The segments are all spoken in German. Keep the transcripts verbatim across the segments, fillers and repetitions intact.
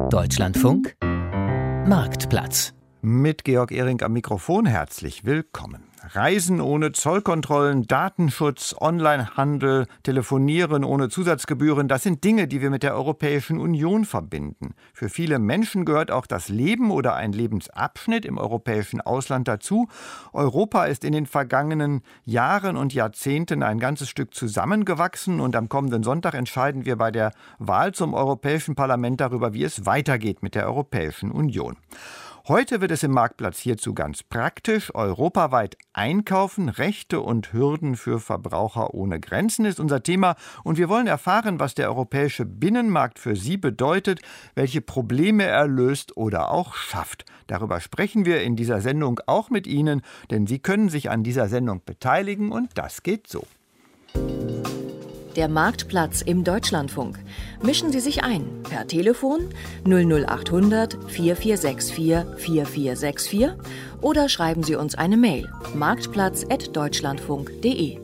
Deutschlandfunk Marktplatz. Mit Georg Ehring am Mikrofon herzlich willkommen. Reisen ohne Zollkontrollen, Datenschutz, Onlinehandel, Telefonieren ohne Zusatzgebühren, das sind Dinge, die wir mit der Europäischen Union verbinden. Für viele Menschen gehört auch das Leben oder ein Lebensabschnitt im europäischen Ausland dazu. Europa ist in den vergangenen Jahren und Jahrzehnten ein ganzes Stück zusammengewachsen und am kommenden Sonntag entscheiden wir bei der Wahl zum Europäischen Parlament darüber, wie es weitergeht mit der Europäischen Union. Heute wird es im Marktplatz hierzu ganz praktisch. Europaweit einkaufen, Rechte und Hürden für Verbraucher ohne Grenzen ist unser Thema. Und wir wollen erfahren, was der europäische Binnenmarkt für Sie bedeutet, welche Probleme er löst oder auch schafft. Darüber sprechen wir in dieser Sendung auch mit Ihnen, denn Sie können sich an dieser Sendung beteiligen und das geht so. Der Marktplatz im Deutschlandfunk. Mischen Sie sich ein per Telefon null null acht hundert vier vier sechs vier vier vier sechs vier oder schreiben Sie uns eine Mail marktplatz at deutschlandfunk punkt de.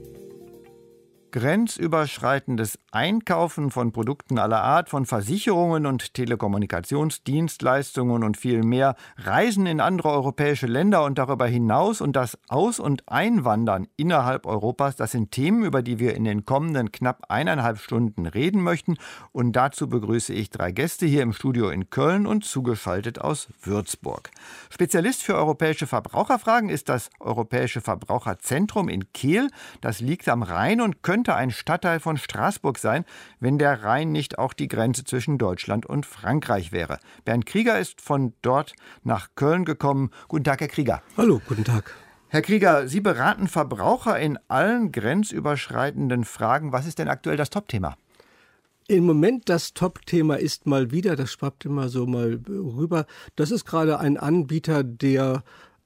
Grenzüberschreitendes Einkaufen von Produkten aller Art, von Versicherungen und Telekommunikationsdienstleistungen und viel mehr, Reisen in andere europäische Länder und darüber hinaus und das Aus- und Einwandern innerhalb Europas, das sind Themen, über die wir in den kommenden knapp eineinhalb Stunden reden möchten. Und dazu begrüße ich drei Gäste hier im Studio in Köln und zugeschaltet aus Würzburg. Spezialist für europäische Verbraucherfragen ist das Europäische Verbraucherzentrum in Kehl. Das liegt am Rhein und könnte könnte ein Stadtteil von Straßburg sein, wenn der Rhein nicht auch die Grenze zwischen Deutschland und Frankreich wäre. Bernd Krieger ist von dort nach Köln gekommen. Guten Tag, Herr Krieger. Hallo, guten Tag. Herr Krieger, Sie beraten Verbraucher in allen grenzüberschreitenden Fragen. Was ist denn aktuell das Topthema? Im Moment das Top-Thema ist mal wieder, das schwappt immer so mal rüber, das ist gerade ein Anbieter, der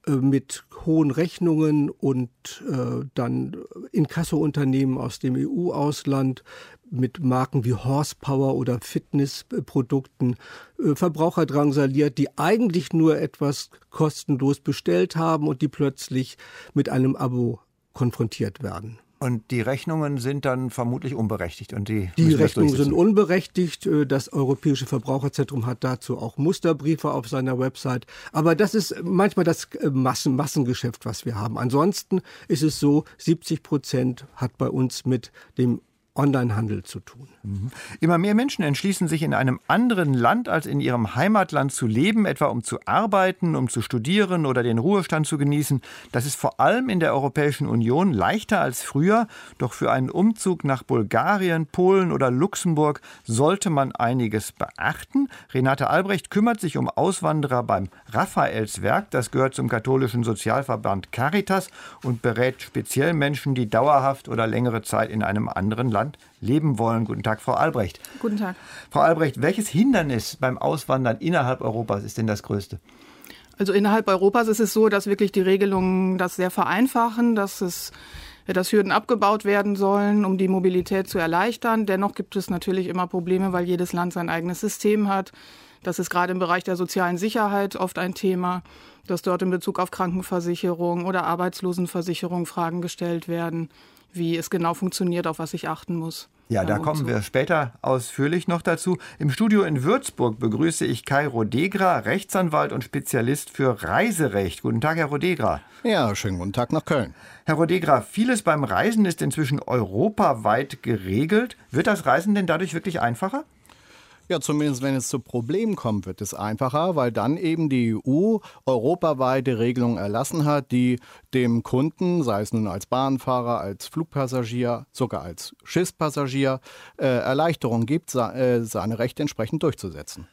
mit hohen Rechnungen und äh, dann Inkasso-Unternehmen aus dem E U-Ausland mit Marken wie Horsepower oder Fitnessprodukten äh, Verbraucher drangsaliert, die eigentlich nur etwas kostenlos bestellt haben und die plötzlich mit einem Abo konfrontiert werden. Und die Rechnungen sind dann vermutlich unberechtigt. Und die die Rechnungen sind unberechtigt. Das Europäische Verbraucherzentrum hat dazu auch Musterbriefe auf seiner Website. Aber das ist manchmal das Massen- Massengeschäft, was wir haben. Ansonsten ist es so, siebzig Prozent hat bei uns mit dem Onlinehandel zu tun. Mhm. Immer mehr Menschen entschließen sich, in einem anderen Land als in ihrem Heimatland zu leben, etwa um zu arbeiten, um zu studieren oder den Ruhestand zu genießen. Das ist vor allem in der Europäischen Union leichter als früher. Doch für einen Umzug nach Bulgarien, Polen oder Luxemburg sollte man einiges beachten. Renate Albrecht kümmert sich um Auswanderer beim Raphaelswerk. Das gehört zum katholischen Sozialverband Caritas und berät speziell Menschen, die dauerhaft oder längere Zeit in einem anderen Land leben wollen. Guten Tag, Frau Albrecht. Guten Tag. Frau Albrecht, welches Hindernis beim Auswandern innerhalb Europas ist denn das größte? Also innerhalb Europas ist es so, dass wirklich die Regelungen das sehr vereinfachen, dass es dass Hürden abgebaut werden sollen, um die Mobilität zu erleichtern. Dennoch gibt es natürlich immer Probleme, weil jedes Land sein eigenes System hat. Das ist gerade im Bereich der sozialen Sicherheit oft ein Thema, dass dort in Bezug auf Krankenversicherung oder Arbeitslosenversicherung Fragen gestellt werden, wie es genau funktioniert, auf was ich achten muss. Ja, da kommen wir später ausführlich noch dazu. Im Studio in Würzburg begrüße ich Kai Rodegra, Rechtsanwalt und Spezialist für Reiserecht. Guten Tag, Herr Rodegra. Ja, schönen guten Tag nach Köln. Herr Rodegra, vieles beim Reisen ist inzwischen europaweit geregelt. Wird das Reisen denn dadurch wirklich einfacher? Ja, zumindest wenn es zu Problemen kommt, wird es einfacher, weil dann eben die E U europaweite Regelungen erlassen hat, die dem Kunden, sei es nun als Bahnfahrer, als Flugpassagier, sogar als Schiffspassagier, äh, Erleichterung gibt, se- seine Rechte entsprechend durchzusetzen.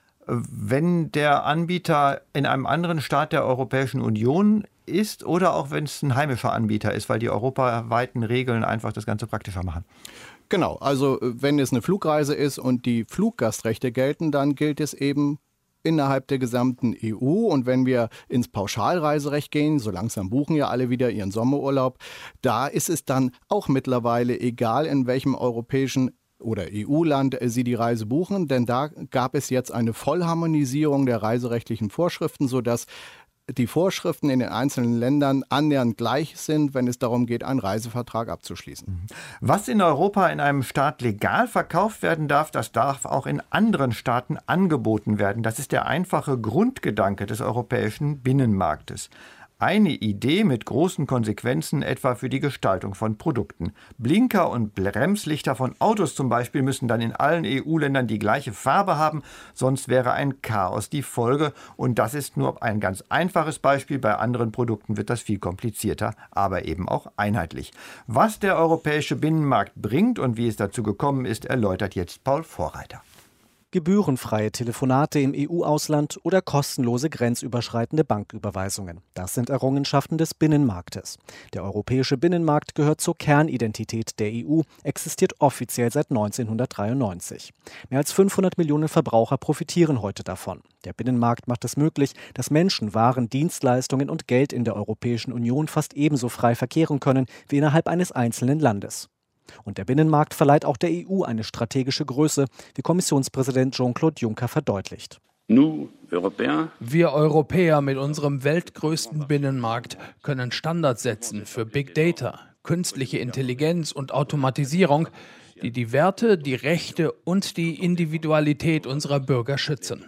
Wenn der Anbieter in einem anderen Staat der Europäischen Union ist oder auch wenn es ein heimischer Anbieter ist, weil die europaweiten Regeln einfach das Ganze praktischer machen? Genau, also wenn es eine Flugreise ist und die Fluggastrechte gelten, dann gilt es eben innerhalb der gesamten E U. Und wenn wir ins Pauschalreiserecht gehen, so langsam buchen ja alle wieder ihren Sommerurlaub, da ist es dann auch mittlerweile egal, in welchem europäischen oder E U-Land Sie die Reise buchen, denn da gab es jetzt eine Vollharmonisierung der reiserechtlichen Vorschriften, sodass die Vorschriften in den einzelnen Ländern annähernd gleich sind, wenn es darum geht, einen Reisevertrag abzuschließen. Was in Europa in einem Staat legal verkauft werden darf, das darf auch in anderen Staaten angeboten werden. Das ist der einfache Grundgedanke des europäischen Binnenmarktes. Eine Idee mit großen Konsequenzen etwa für die Gestaltung von Produkten. Blinker und Bremslichter von Autos zum Beispiel müssen dann in allen E U-Ländern die gleiche Farbe haben, sonst wäre ein Chaos die Folge. Und das ist nur ein ganz einfaches Beispiel. Bei anderen Produkten wird das viel komplizierter, aber eben auch einheitlich. Was der europäische Binnenmarkt bringt und wie es dazu gekommen ist, erläutert jetzt Paul Vorreiter. Gebührenfreie Telefonate im E U-Ausland oder kostenlose grenzüberschreitende Banküberweisungen. Das sind Errungenschaften des Binnenmarktes. Der europäische Binnenmarkt gehört zur Kernidentität der E U, existiert offiziell seit neunzehnhundertdreiundneunzig. Mehr als fünfhundert Millionen Verbraucher profitieren heute davon. Der Binnenmarkt macht es möglich, dass Menschen, Waren, Dienstleistungen und Geld in der Europäischen Union fast ebenso frei verkehren können wie innerhalb eines einzelnen Landes. Und der Binnenmarkt verleiht auch der E U eine strategische Größe, wie Kommissionspräsident Jean-Claude Juncker verdeutlicht. Wir Europäer mit unserem weltgrößten Binnenmarkt können Standards setzen für Big Data, künstliche Intelligenz und Automatisierung, die die Werte, die Rechte und die Individualität unserer Bürger schützen.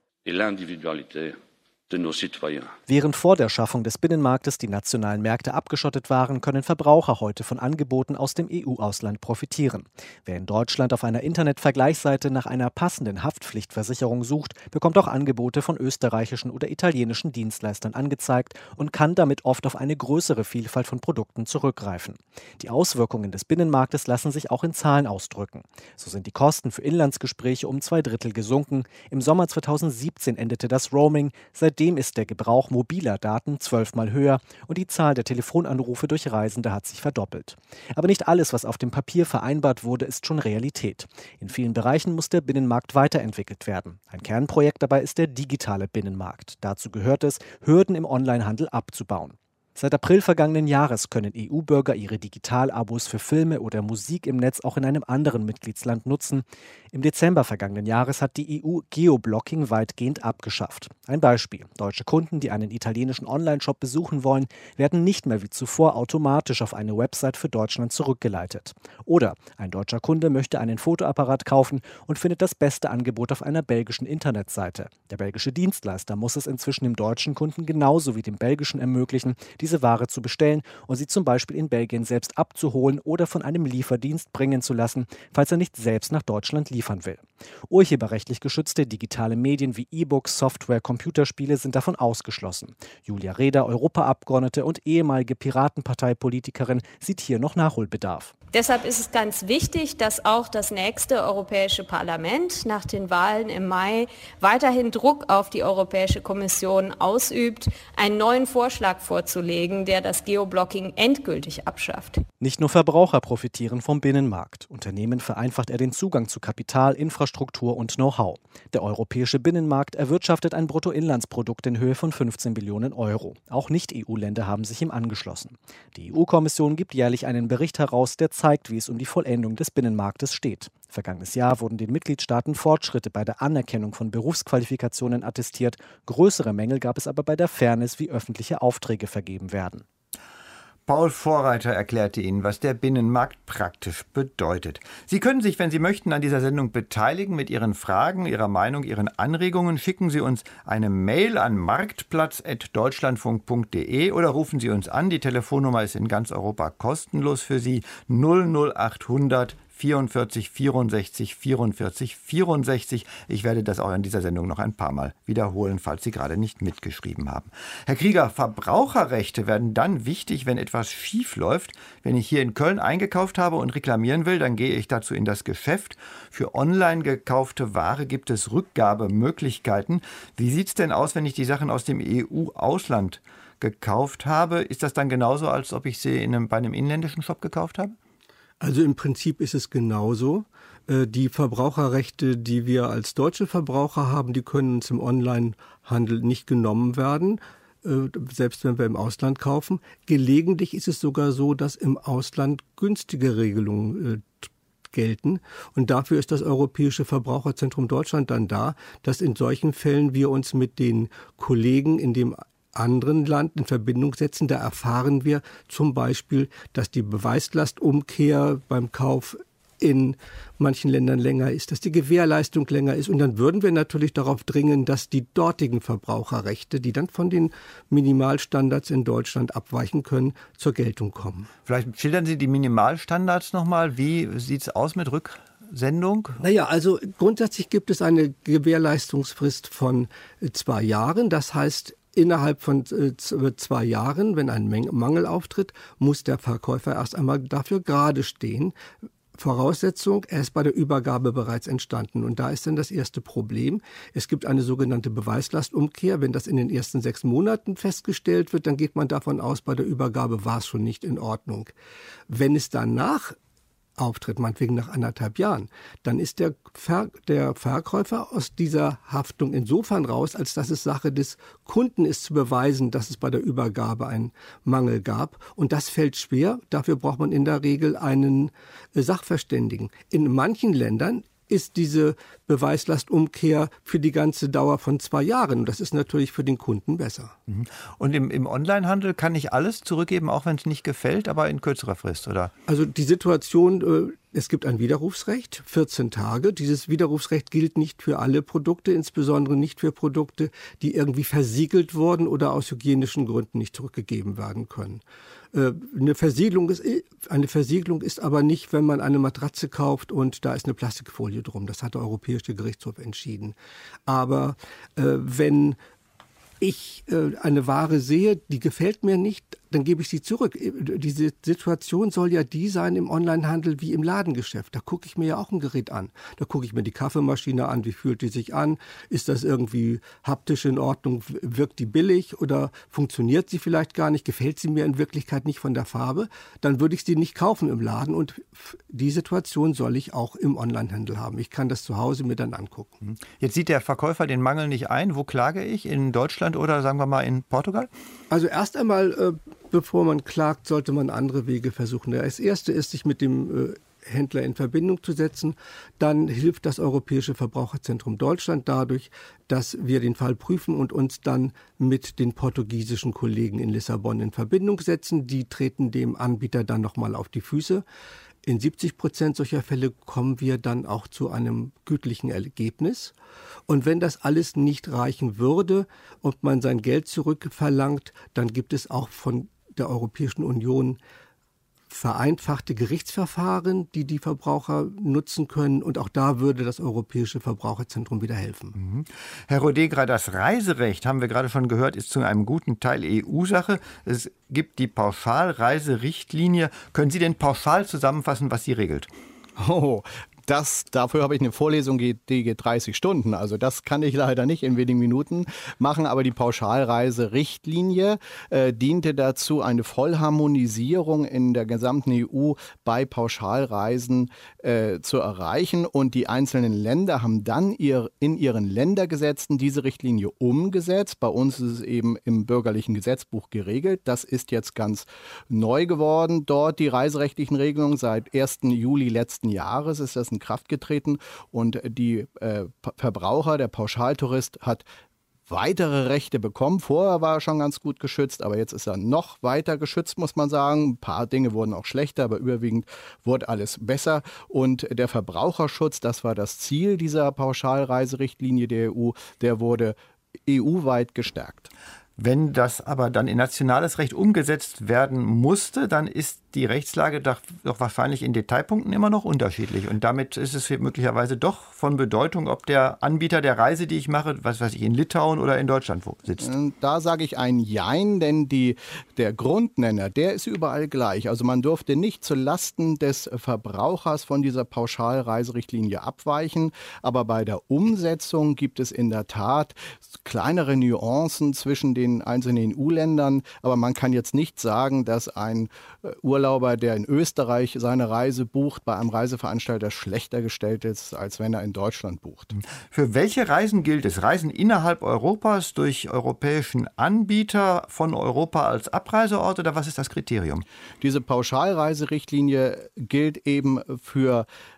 Während vor der Schaffung des Binnenmarktes die nationalen Märkte abgeschottet waren, können Verbraucher heute von Angeboten aus dem E U-Ausland profitieren. Wer in Deutschland auf einer Internetvergleichsseite nach einer passenden Haftpflichtversicherung sucht, bekommt auch Angebote von österreichischen oder italienischen Dienstleistern angezeigt und kann damit oft auf eine größere Vielfalt von Produkten zurückgreifen. Die Auswirkungen des Binnenmarktes lassen sich auch in Zahlen ausdrücken. So sind die Kosten für Inlandsgespräche um zwei Drittel gesunken. Im Sommer zweitausendsiebzehn endete das Roaming. Seitdem ist der Gebrauch mobiler Daten zwölfmal höher und die Zahl der Telefonanrufe durch Reisende hat sich verdoppelt. Aber nicht alles, was auf dem Papier vereinbart wurde, ist schon Realität. In vielen Bereichen muss der Binnenmarkt weiterentwickelt werden. Ein Kernprojekt dabei ist der digitale Binnenmarkt. Dazu gehört es, Hürden im Onlinehandel abzubauen. Seit April vergangenen Jahres können E U-Bürger ihre Digital-Abos für Filme oder Musik im Netz auch in einem anderen Mitgliedsland nutzen. Im Dezember vergangenen Jahres hat die E U Geoblocking weitgehend abgeschafft. Ein Beispiel: Deutsche Kunden, die einen italienischen Online-Shop besuchen wollen, werden nicht mehr wie zuvor automatisch auf eine Website für Deutschland zurückgeleitet. Oder ein deutscher Kunde möchte einen Fotoapparat kaufen und findet das beste Angebot auf einer belgischen Internetseite. Der belgische Dienstleister muss es inzwischen dem deutschen Kunden genauso wie dem belgischen ermöglichen, diese Ware zu bestellen und sie zum Beispiel in Belgien selbst abzuholen oder von einem Lieferdienst bringen zu lassen, falls er nicht selbst nach Deutschland liefern will. Urheberrechtlich geschützte digitale Medien wie E-Books, Software, Computerspiele sind davon ausgeschlossen. Julia Reda, Europaabgeordnete und ehemalige Piratenparteipolitikerin, sieht hier noch Nachholbedarf. Deshalb ist es ganz wichtig, dass auch das nächste Europäische Parlament nach den Wahlen im Mai weiterhin Druck auf die Europäische Kommission ausübt, einen neuen Vorschlag vorzulegen, der das Geoblocking endgültig abschafft. Nicht nur Verbraucher profitieren vom Binnenmarkt. Unternehmen vereinfacht er den Zugang zu Kapital, Infrastruktur und Know-how. Der europäische Binnenmarkt erwirtschaftet ein Bruttoinlandsprodukt in Höhe von fünfzehn Billionen Euro. Auch Nicht-E U-Länder haben sich ihm angeschlossen. Die E U-Kommission gibt jährlich einen Bericht heraus, der zeigt, wie es um die Vollendung des Binnenmarktes steht. Vergangenes Jahr wurden den Mitgliedstaaten Fortschritte bei der Anerkennung von Berufsqualifikationen attestiert. Größere Mängel gab es aber bei der Fairness, wie öffentliche Aufträge vergeben werden. Paul Vorreiter erklärte Ihnen, was der Binnenmarkt praktisch bedeutet. Sie können sich, wenn Sie möchten, an dieser Sendung beteiligen mit Ihren Fragen, Ihrer Meinung, Ihren Anregungen. Schicken Sie uns eine Mail an marktplatz at deutschlandfunk punkt de oder rufen Sie uns an. Die Telefonnummer ist in ganz Europa kostenlos für Sie. null null achthundert vierundvierzig vierundsechzig vierundvierzig vierundsechzig. Ich werde das auch in dieser Sendung noch ein paar Mal wiederholen, falls Sie gerade nicht mitgeschrieben haben. Herr Krieger, Verbraucherrechte werden dann wichtig, wenn etwas schief läuft. Wenn ich hier in Köln eingekauft habe und reklamieren will, dann gehe ich dazu in das Geschäft. Für online gekaufte Ware gibt es Rückgabemöglichkeiten. Wie sieht es denn aus, wenn ich die Sachen aus dem E U-Ausland gekauft habe? Ist das dann genauso, als ob ich sie in einem, bei einem inländischen Shop gekauft habe? Also im Prinzip ist es genauso. Die Verbraucherrechte, die wir als deutsche Verbraucher haben, die können uns im Onlinehandel nicht genommen werden, selbst wenn wir im Ausland kaufen. Gelegentlich ist es sogar so, dass im Ausland günstige Regelungen gelten. Und dafür ist das Europäische Verbraucherzentrum Deutschland dann da, dass in solchen Fällen wir uns mit den Kollegen in dem anderen Land in Verbindung setzen. Da erfahren wir zum Beispiel, dass die Beweislastumkehr beim Kauf in manchen Ländern länger ist, dass die Gewährleistung länger ist. Und dann würden wir natürlich darauf dringen, dass die dortigen Verbraucherrechte, die dann von den Minimalstandards in Deutschland abweichen können, zur Geltung kommen. Vielleicht schildern Sie die Minimalstandards nochmal. Wie sieht es aus mit Rücksendung? Naja, also grundsätzlich gibt es eine Gewährleistungsfrist von zwei Jahren. Das heißt, innerhalb von zwei Jahren, wenn ein Mangel auftritt, muss der Verkäufer erst einmal dafür gerade stehen. Voraussetzung, er ist bei der Übergabe bereits entstanden. Und da ist dann das erste Problem. Es gibt eine sogenannte Beweislastumkehr. Wenn das in den ersten sechs Monaten festgestellt wird, dann geht man davon aus, bei der Übergabe war es schon nicht in Ordnung. Wenn es danach auftritt, meinetwegen nach anderthalb Jahren, dann ist der, Ver- der Verkäufer aus dieser Haftung insofern raus, als dass es Sache des Kunden ist zu beweisen, dass es bei der Übergabe einen Mangel gab. Und das fällt schwer. Dafür braucht man in der Regel einen äh, Sachverständigen. In manchen Ländern ist diese Beweislastumkehr für die ganze Dauer von zwei Jahren. Und das ist natürlich für den Kunden besser. Und im, im Onlinehandel kann ich alles zurückgeben, auch wenn es nicht gefällt, aber in kürzerer Frist, oder? Also die Situation, äh, es gibt ein Widerrufsrecht, vierzehn Tage. Dieses Widerrufsrecht gilt nicht für alle Produkte, insbesondere nicht für Produkte, die irgendwie versiegelt wurden oder aus hygienischen Gründen nicht zurückgegeben werden können. Eine Versiegelung ist, eine Versiegelung ist aber nicht, wenn man eine Matratze kauft und da ist eine Plastikfolie drum. Das hat der Europäische Gerichtshof entschieden. Aber äh, wenn ich äh, eine Ware sehe, die gefällt mir nicht, dann gebe ich sie zurück. Diese Situation soll ja die sein im Onlinehandel wie im Ladengeschäft. Da gucke ich mir ja auch ein Gerät an. Da gucke ich mir die Kaffeemaschine an, wie fühlt die sich an? Ist das irgendwie haptisch in Ordnung? Wirkt die billig oder funktioniert sie vielleicht gar nicht? Gefällt sie mir in Wirklichkeit nicht von der Farbe? Dann würde ich sie nicht kaufen im Laden. Und die Situation soll ich auch im Onlinehandel haben. Ich kann das zu Hause mir dann angucken. Jetzt sieht der Verkäufer den Mangel nicht ein. Wo klage ich? In Deutschland oder sagen wir mal in Portugal? Also erst einmal, äh, bevor man klagt, sollte man andere Wege versuchen. Das erste ist, sich mit dem äh, Händler in Verbindung zu setzen. Dann hilft das Europäische Verbraucherzentrum Deutschland dadurch, dass wir den Fall prüfen und uns dann mit den portugiesischen Kollegen in Lissabon in Verbindung setzen. Die treten dem Anbieter dann nochmal auf die Füße. In siebzig Prozent solcher Fälle kommen wir dann auch zu einem gütlichen Ergebnis. Und wenn das alles nicht reichen würde und man sein Geld zurückverlangt, dann gibt es auch von der Europäischen Union vereinfachte Gerichtsverfahren, die die Verbraucher nutzen können. Und auch da würde das Europäische Verbraucherzentrum wieder helfen. Mhm. Herr Rodegra, das Reiserecht, haben wir gerade schon gehört, ist zu einem guten Teil E U-Sache. Es gibt die Pauschalreiserichtlinie. Können Sie denn pauschal zusammenfassen, was sie regelt? Oh, Das, dafür habe ich eine Vorlesung, die geht dreißig Stunden. Also das kann ich leider nicht in wenigen Minuten machen. Aber die Pauschalreiserichtlinie äh, diente dazu, eine Vollharmonisierung in der gesamten E U bei Pauschalreisen äh, zu erreichen. Und die einzelnen Länder haben dann ihr, in ihren Ländergesetzen diese Richtlinie umgesetzt. Bei uns ist es eben im bürgerlichen Gesetzbuch geregelt. Das ist jetzt ganz neu geworden. Dort die reiserechtlichen Regelungen seit ersten Juli letzten Jahres ist das in Kraft getreten und die äh, Verbraucher, der Pauschaltourist hat weitere Rechte bekommen. Vorher war er schon ganz gut geschützt, aber jetzt ist er noch weiter geschützt, muss man sagen. Ein paar Dinge wurden auch schlechter, aber überwiegend wurde alles besser. Und der Verbraucherschutz, das war das Ziel dieser Pauschalreiserichtlinie der E U, der wurde E U-weit gestärkt. Wenn das aber dann in nationales Recht umgesetzt werden musste, dann ist die Rechtslage doch, doch wahrscheinlich in Detailpunkten immer noch unterschiedlich. Und damit ist es möglicherweise doch von Bedeutung, ob der Anbieter der Reise, die ich mache, was weiß ich, in Litauen oder in Deutschland sitzt. Da sage ich ein Jein, denn die, der Grundnenner, der ist überall gleich. Also man durfte nicht zu Lasten des Verbrauchers von dieser Pauschalreiserichtlinie abweichen. Aber bei der Umsetzung gibt es in der Tat kleinere Nuancen zwischen den einzelnen E U-Ländern. Aber man kann jetzt nicht sagen, dass ein Urlauber, der in Österreich seine Reise bucht, bei einem Reiseveranstalter schlechter gestellt ist, als wenn er in Deutschland bucht. Für welche Reisen gilt es? Reisen innerhalb Europas durch europäischen Anbieter von Europa als Abreiseort oder was ist das Kriterium? Diese Pauschalreiserichtlinie gilt eben für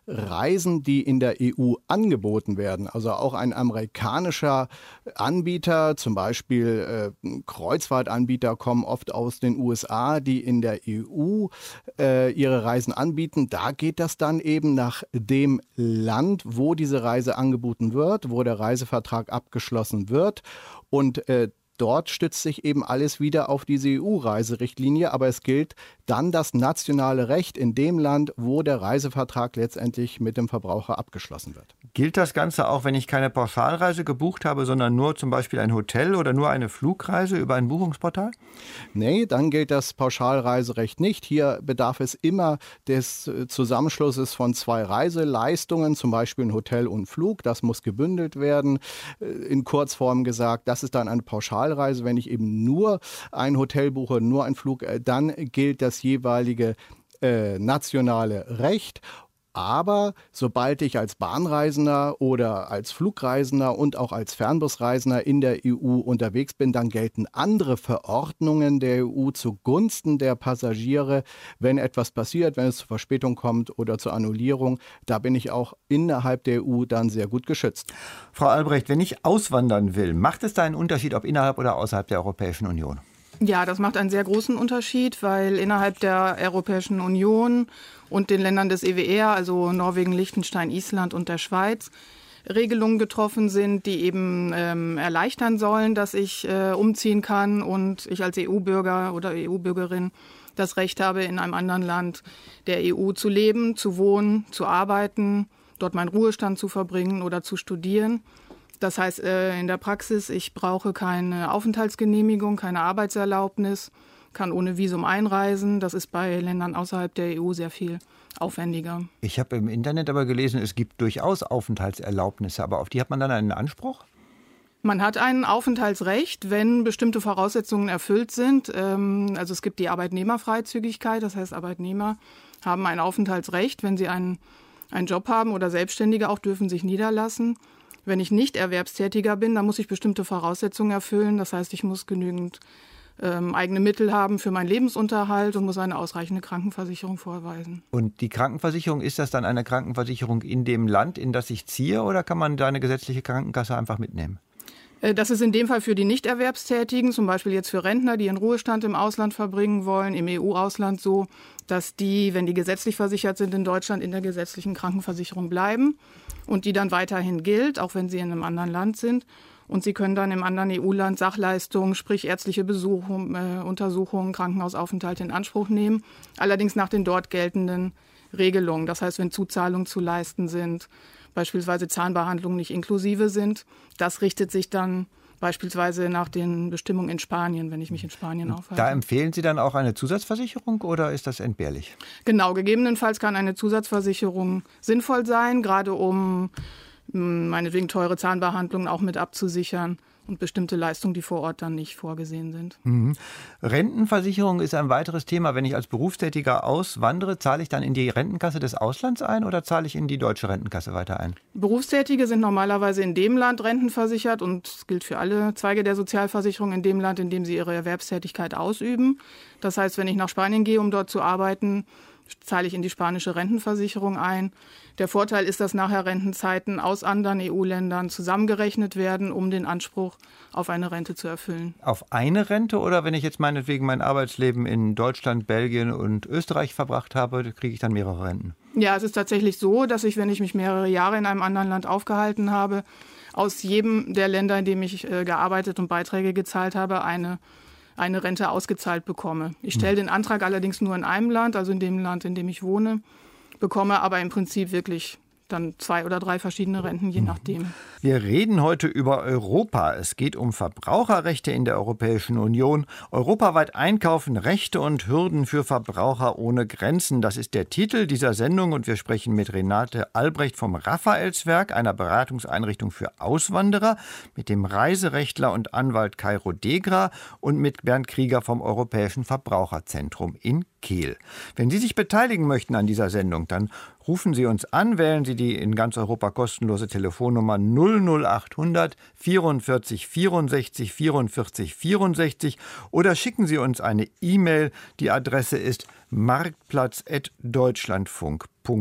Reisen, die in der E U angeboten werden, also auch ein amerikanischer Anbieter, zum Beispiel äh, Kreuzfahrtanbieter kommen oft aus den U S A, die in der E U äh, ihre Reisen anbieten. Da geht das dann eben nach dem Land, wo diese Reise angeboten wird, wo der Reisevertrag abgeschlossen wird. Und äh, dort stützt sich eben alles wieder auf diese E U-Reiserichtlinie, aber es gilt dann das nationale Recht in dem Land, wo der Reisevertrag letztendlich mit dem Verbraucher abgeschlossen wird. Gilt das Ganze auch, wenn ich keine Pauschalreise gebucht habe, sondern nur zum Beispiel ein Hotel oder nur eine Flugreise über ein Buchungsportal? Nee, dann gilt das Pauschalreiserecht nicht. Hier bedarf es immer des Zusammenschlusses von zwei Reiseleistungen, zum Beispiel ein Hotel und Flug. Das muss gebündelt werden. In Kurzform gesagt, das ist dann eine Pauschalreise. Wenn ich eben nur ein Hotel buche, nur einen Flug, dann gilt das jeweilige äh, nationale Recht. Aber sobald ich als Bahnreisender oder als Flugreisender und auch als Fernbusreisender in der E U unterwegs bin, dann gelten andere Verordnungen der E U zugunsten der Passagiere, wenn etwas passiert, wenn es zu Verspätung kommt oder zur Annullierung. Da bin ich auch innerhalb der E U dann sehr gut geschützt. Frau Albrecht, wenn ich auswandern will, macht es da einen Unterschied, ob innerhalb oder außerhalb der Europäischen Union? Ja, das macht einen sehr großen Unterschied, weil innerhalb der Europäischen Union und den Ländern des E W R, also Norwegen, Liechtenstein, Island und der Schweiz, Regelungen getroffen sind, die eben ähm, erleichtern sollen, dass ich äh, umziehen kann und ich als E U-Bürger oder E U-Bürgerin das Recht habe, in einem anderen Land der E U zu leben, zu wohnen, zu arbeiten, dort meinen Ruhestand zu verbringen oder zu studieren. Das heißt in der Praxis, ich brauche keine Aufenthaltsgenehmigung, keine Arbeitserlaubnis, kann ohne Visum einreisen. Das ist bei Ländern außerhalb der E U sehr viel aufwendiger. Ich habe im Internet aber gelesen, es gibt durchaus Aufenthaltserlaubnisse, aber auf die hat man dann einen Anspruch? Man hat ein Aufenthaltsrecht, wenn bestimmte Voraussetzungen erfüllt sind. Also es gibt die Arbeitnehmerfreizügigkeit, das heißt Arbeitnehmer haben ein Aufenthaltsrecht, wenn sie einen, einen Job haben oder Selbstständige auch dürfen sich niederlassen. Wenn ich nicht Erwerbstätiger bin, dann muss ich bestimmte Voraussetzungen erfüllen. Das heißt, ich muss genügend ähm, eigene Mittel haben für meinen Lebensunterhalt und muss eine ausreichende Krankenversicherung vorweisen. Und die Krankenversicherung, ist das dann eine Krankenversicherung in dem Land, in das ich ziehe, oder kann man da eine gesetzliche Krankenkasse einfach mitnehmen? Das ist in dem Fall für die Nicht-Erwerbstätigen, zum Beispiel jetzt für Rentner, die ihren Ruhestand im Ausland verbringen wollen, im E U-Ausland so, dass die, wenn die gesetzlich versichert sind in Deutschland, in der gesetzlichen Krankenversicherung bleiben und die dann weiterhin gilt, auch wenn sie in einem anderen Land sind. Und sie können dann im anderen E U-Land Sachleistungen, sprich ärztliche Besuchung, äh, Untersuchungen, Krankenhausaufenthalte in Anspruch nehmen, allerdings nach den dort geltenden Regelungen. Das heißt, wenn Zuzahlungen zu leisten sind, beispielsweise Zahnbehandlungen nicht inklusive sind, das richtet sich dann beispielsweise nach den Bestimmungen in Spanien, wenn ich mich in Spanien aufhalte. Da empfehlen Sie dann auch eine Zusatzversicherung oder ist das entbehrlich? Genau, gegebenenfalls kann eine Zusatzversicherung sinnvoll sein, gerade um meinetwegen teure Zahnbehandlungen auch mit abzusichern und bestimmte Leistungen, die vor Ort dann nicht vorgesehen sind. Mhm. Rentenversicherung ist ein weiteres Thema. Wenn ich als Berufstätiger auswandere, zahle ich dann in die Rentenkasse des Auslands ein oder zahle ich in die deutsche Rentenkasse weiter ein? Berufstätige sind normalerweise in dem Land rentenversichert und das gilt für alle Zweige der Sozialversicherung in dem Land, in dem sie ihre Erwerbstätigkeit ausüben. Das heißt, wenn ich nach Spanien gehe, um dort zu arbeiten, zahle ich in die spanische Rentenversicherung ein. Der Vorteil ist, dass nachher Rentenzeiten aus anderen E U-Ländern zusammengerechnet werden, um den Anspruch auf eine Rente zu erfüllen. Auf eine Rente oder wenn ich jetzt meinetwegen mein Arbeitsleben in Deutschland, Belgien und Österreich verbracht habe, kriege ich dann mehrere Renten? Ja, es ist tatsächlich so, dass ich, wenn ich mich mehrere Jahre in einem anderen Land aufgehalten habe, aus jedem der Länder, in dem ich äh, gearbeitet und Beiträge gezahlt habe, eine eine Rente ausgezahlt bekomme. Ich stelle den Antrag allerdings nur in einem Land, also in dem Land, in dem ich wohne, bekomme aber im Prinzip wirklich dann zwei oder drei verschiedene Renten, je nachdem. Wir reden heute über Europa. Es geht um Verbraucherrechte in der Europäischen Union. Europaweit einkaufen, Rechte und Hürden für Verbraucher ohne Grenzen. Das ist der Titel dieser Sendung und wir sprechen mit Renate Albrecht vom Raphaelswerk, einer Beratungseinrichtung für Auswanderer, mit dem Reiserechtler und Anwalt Kairo Degra und mit Bernd Krieger vom Europäischen Verbraucherzentrum in Kehl. Wenn Sie sich beteiligen möchten an dieser Sendung, dann rufen Sie uns an, wählen Sie die in ganz Europa kostenlose Telefonnummer null null acht hundert vierundvierzig vierundsechzig vierundvierzig vierundsechzig oder schicken Sie uns eine E-Mail. Die Adresse ist marktplatz at deutschlandfunk punkt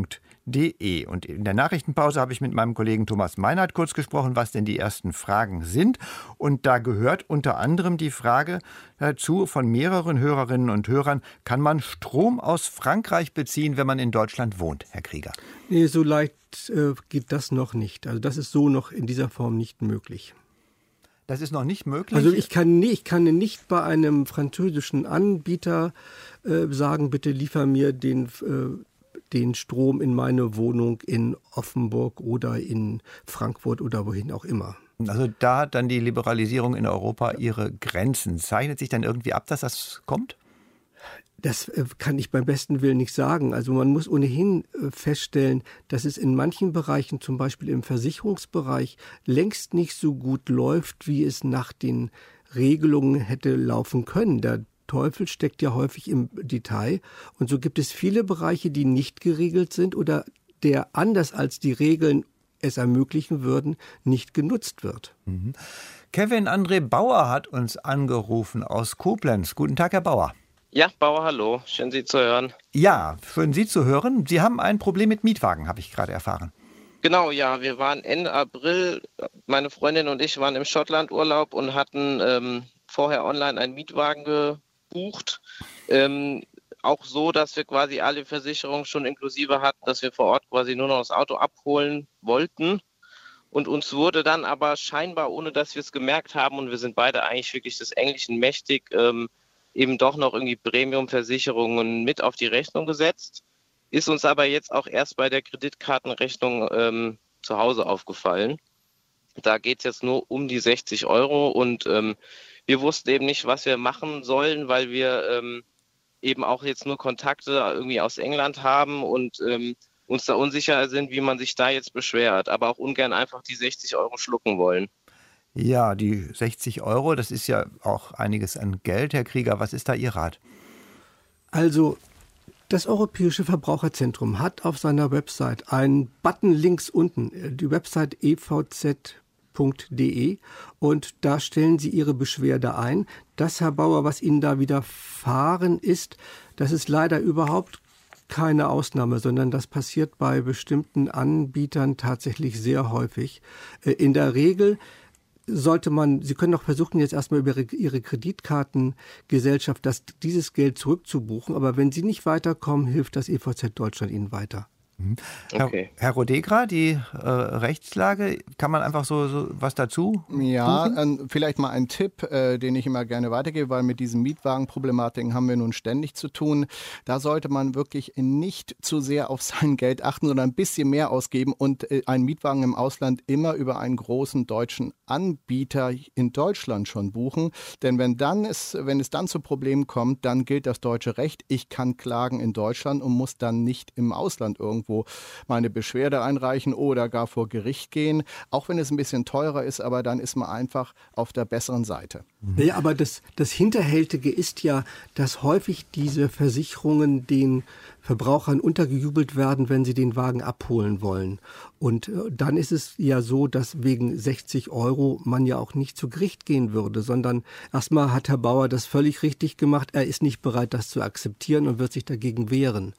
de. Und in der Nachrichtenpause habe ich mit meinem Kollegen Thomas Meinert kurz gesprochen, was denn die ersten Fragen sind. Und da gehört unter anderem die Frage dazu von mehreren Hörerinnen und Hörern, kann man Strom aus Frankreich beziehen, wenn man in Deutschland wohnt, Herr Krieger? Nee, so leicht äh, geht das noch nicht. Also das ist so noch in dieser Form nicht möglich. Das ist noch nicht möglich? Also ich kann, nie, ich kann nicht bei einem französischen Anbieter äh, sagen, bitte liefer mir den, äh, den Strom in meine Wohnung in Offenburg oder in Frankfurt oder wohin auch immer. Also da hat dann die Liberalisierung in Europa ihre Grenzen. Zeichnet sich dann irgendwie ab, dass das kommt? Das kann ich beim besten Willen nicht sagen. Also man muss ohnehin feststellen, dass es in manchen Bereichen, zum Beispiel im Versicherungsbereich, längst nicht so gut läuft, wie es nach den Regelungen hätte laufen können. Der Teufel steckt ja häufig im Detail. Und so gibt es viele Bereiche, die nicht geregelt sind oder der anders als die Regeln es ermöglichen würden, nicht genutzt wird. Mhm. Kevin André Bauer hat uns angerufen aus Koblenz. Guten Tag, Herr Bauer. Ja, Bauer, hallo. Schön, Sie zu hören. Ja, schön, Sie zu hören. Sie haben ein Problem mit Mietwagen, habe ich gerade erfahren. Genau, ja. Wir waren Ende April, meine Freundin und ich waren im Schottlandurlaub und hatten ähm, vorher online einen Mietwagen gebucht. Ähm, auch so, dass wir quasi alle Versicherungen schon inklusive hatten, dass wir vor Ort quasi nur noch das Auto abholen wollten. Und uns wurde dann aber scheinbar, ohne dass wir es gemerkt haben, und wir sind beide eigentlich wirklich des Englischen mächtig, ähm, eben doch noch irgendwie Premium-Versicherungen mit auf die Rechnung gesetzt. Ist uns aber jetzt auch erst bei der Kreditkartenrechnung ähm, zu Hause aufgefallen. Da geht es jetzt nur um die sechzig Euro und ähm, wir wussten eben nicht, was wir machen sollen, weil wir ähm, eben auch jetzt nur Kontakte irgendwie aus England haben und ähm, uns da unsicher sind, wie man sich da jetzt beschwert, aber auch ungern einfach die sechzig Euro schlucken wollen. Ja, die sechzig Euro, das ist ja auch einiges an Geld, Herr Krieger. Was ist da Ihr Rat? Also, das Europäische Verbraucherzentrum hat auf seiner Website einen Button links unten, die Website e v z punkt de, und da stellen Sie Ihre Beschwerde ein. Das, Herr Bauer, was Ihnen da widerfahren ist, das ist leider überhaupt keine Ausnahme, sondern das passiert bei bestimmten Anbietern tatsächlich sehr häufig. In der Regel sollte man, Sie können doch versuchen, jetzt erstmal über Ihre Kreditkartengesellschaft das, dieses Geld zurückzubuchen, aber wenn Sie nicht weiterkommen, hilft das E V Z Deutschland Ihnen weiter. Mhm. Okay. Herr, Herr Rodegra, die äh, Rechtslage, kann man einfach so, so was dazu Ja, äh, vielleicht mal ein Tipp, äh, den ich immer gerne weitergebe, weil mit diesen Mietwagenproblematiken haben wir nun ständig zu tun. Da sollte man wirklich nicht zu sehr auf sein Geld achten, sondern ein bisschen mehr ausgeben und äh, einen Mietwagen im Ausland immer über einen großen deutschen Anbieter in Deutschland schon buchen. Denn wenn, dann es, wenn es dann zu Problemen kommt, dann gilt das deutsche Recht. Ich kann klagen in Deutschland und muss dann nicht im Ausland irgendwo meine Beschwerde einreichen oder gar vor Gericht gehen, auch wenn es ein bisschen teurer ist, aber dann ist man einfach auf der besseren Seite. Ja, aber das, das Hinterhältige ist ja, dass häufig diese Versicherungen den Verbrauchern untergejubelt werden, wenn sie den Wagen abholen wollen. Und dann ist es ja so, dass wegen sechzig Euro man ja auch nicht zu Gericht gehen würde, sondern erstmal hat Herr Bauer das völlig richtig gemacht. Er ist nicht bereit, das zu akzeptieren und wird sich dagegen wehren.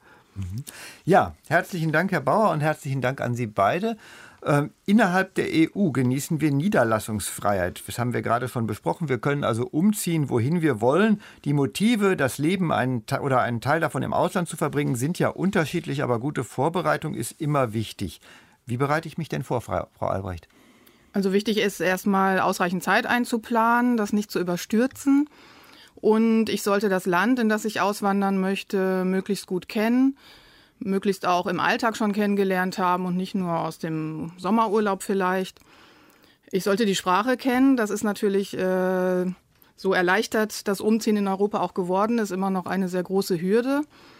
Ja, herzlichen Dank, Herr Bauer, und herzlichen Dank an Sie beide. Ähm, innerhalb der E U genießen wir Niederlassungsfreiheit. Das haben wir gerade schon besprochen. Wir können also umziehen, wohin wir wollen. Die Motive, das Leben einen, oder einen Teil davon im Ausland zu verbringen, sind ja unterschiedlich, aber gute Vorbereitung ist immer wichtig. Wie bereite ich mich denn vor, Frau, Frau Albrecht? Also wichtig ist erstmal ausreichend Zeit einzuplanen, das nicht zu überstürzen. Und ich sollte das Land, in das ich auswandern möchte, möglichst gut kennen, möglichst auch im Alltag schon kennengelernt haben und nicht nur aus dem Sommerurlaub vielleicht. Ich sollte die Sprache kennen, das ist natürlich äh, so erleichtert das Umziehen in Europa auch geworden, ist immer noch eine sehr große Hürde.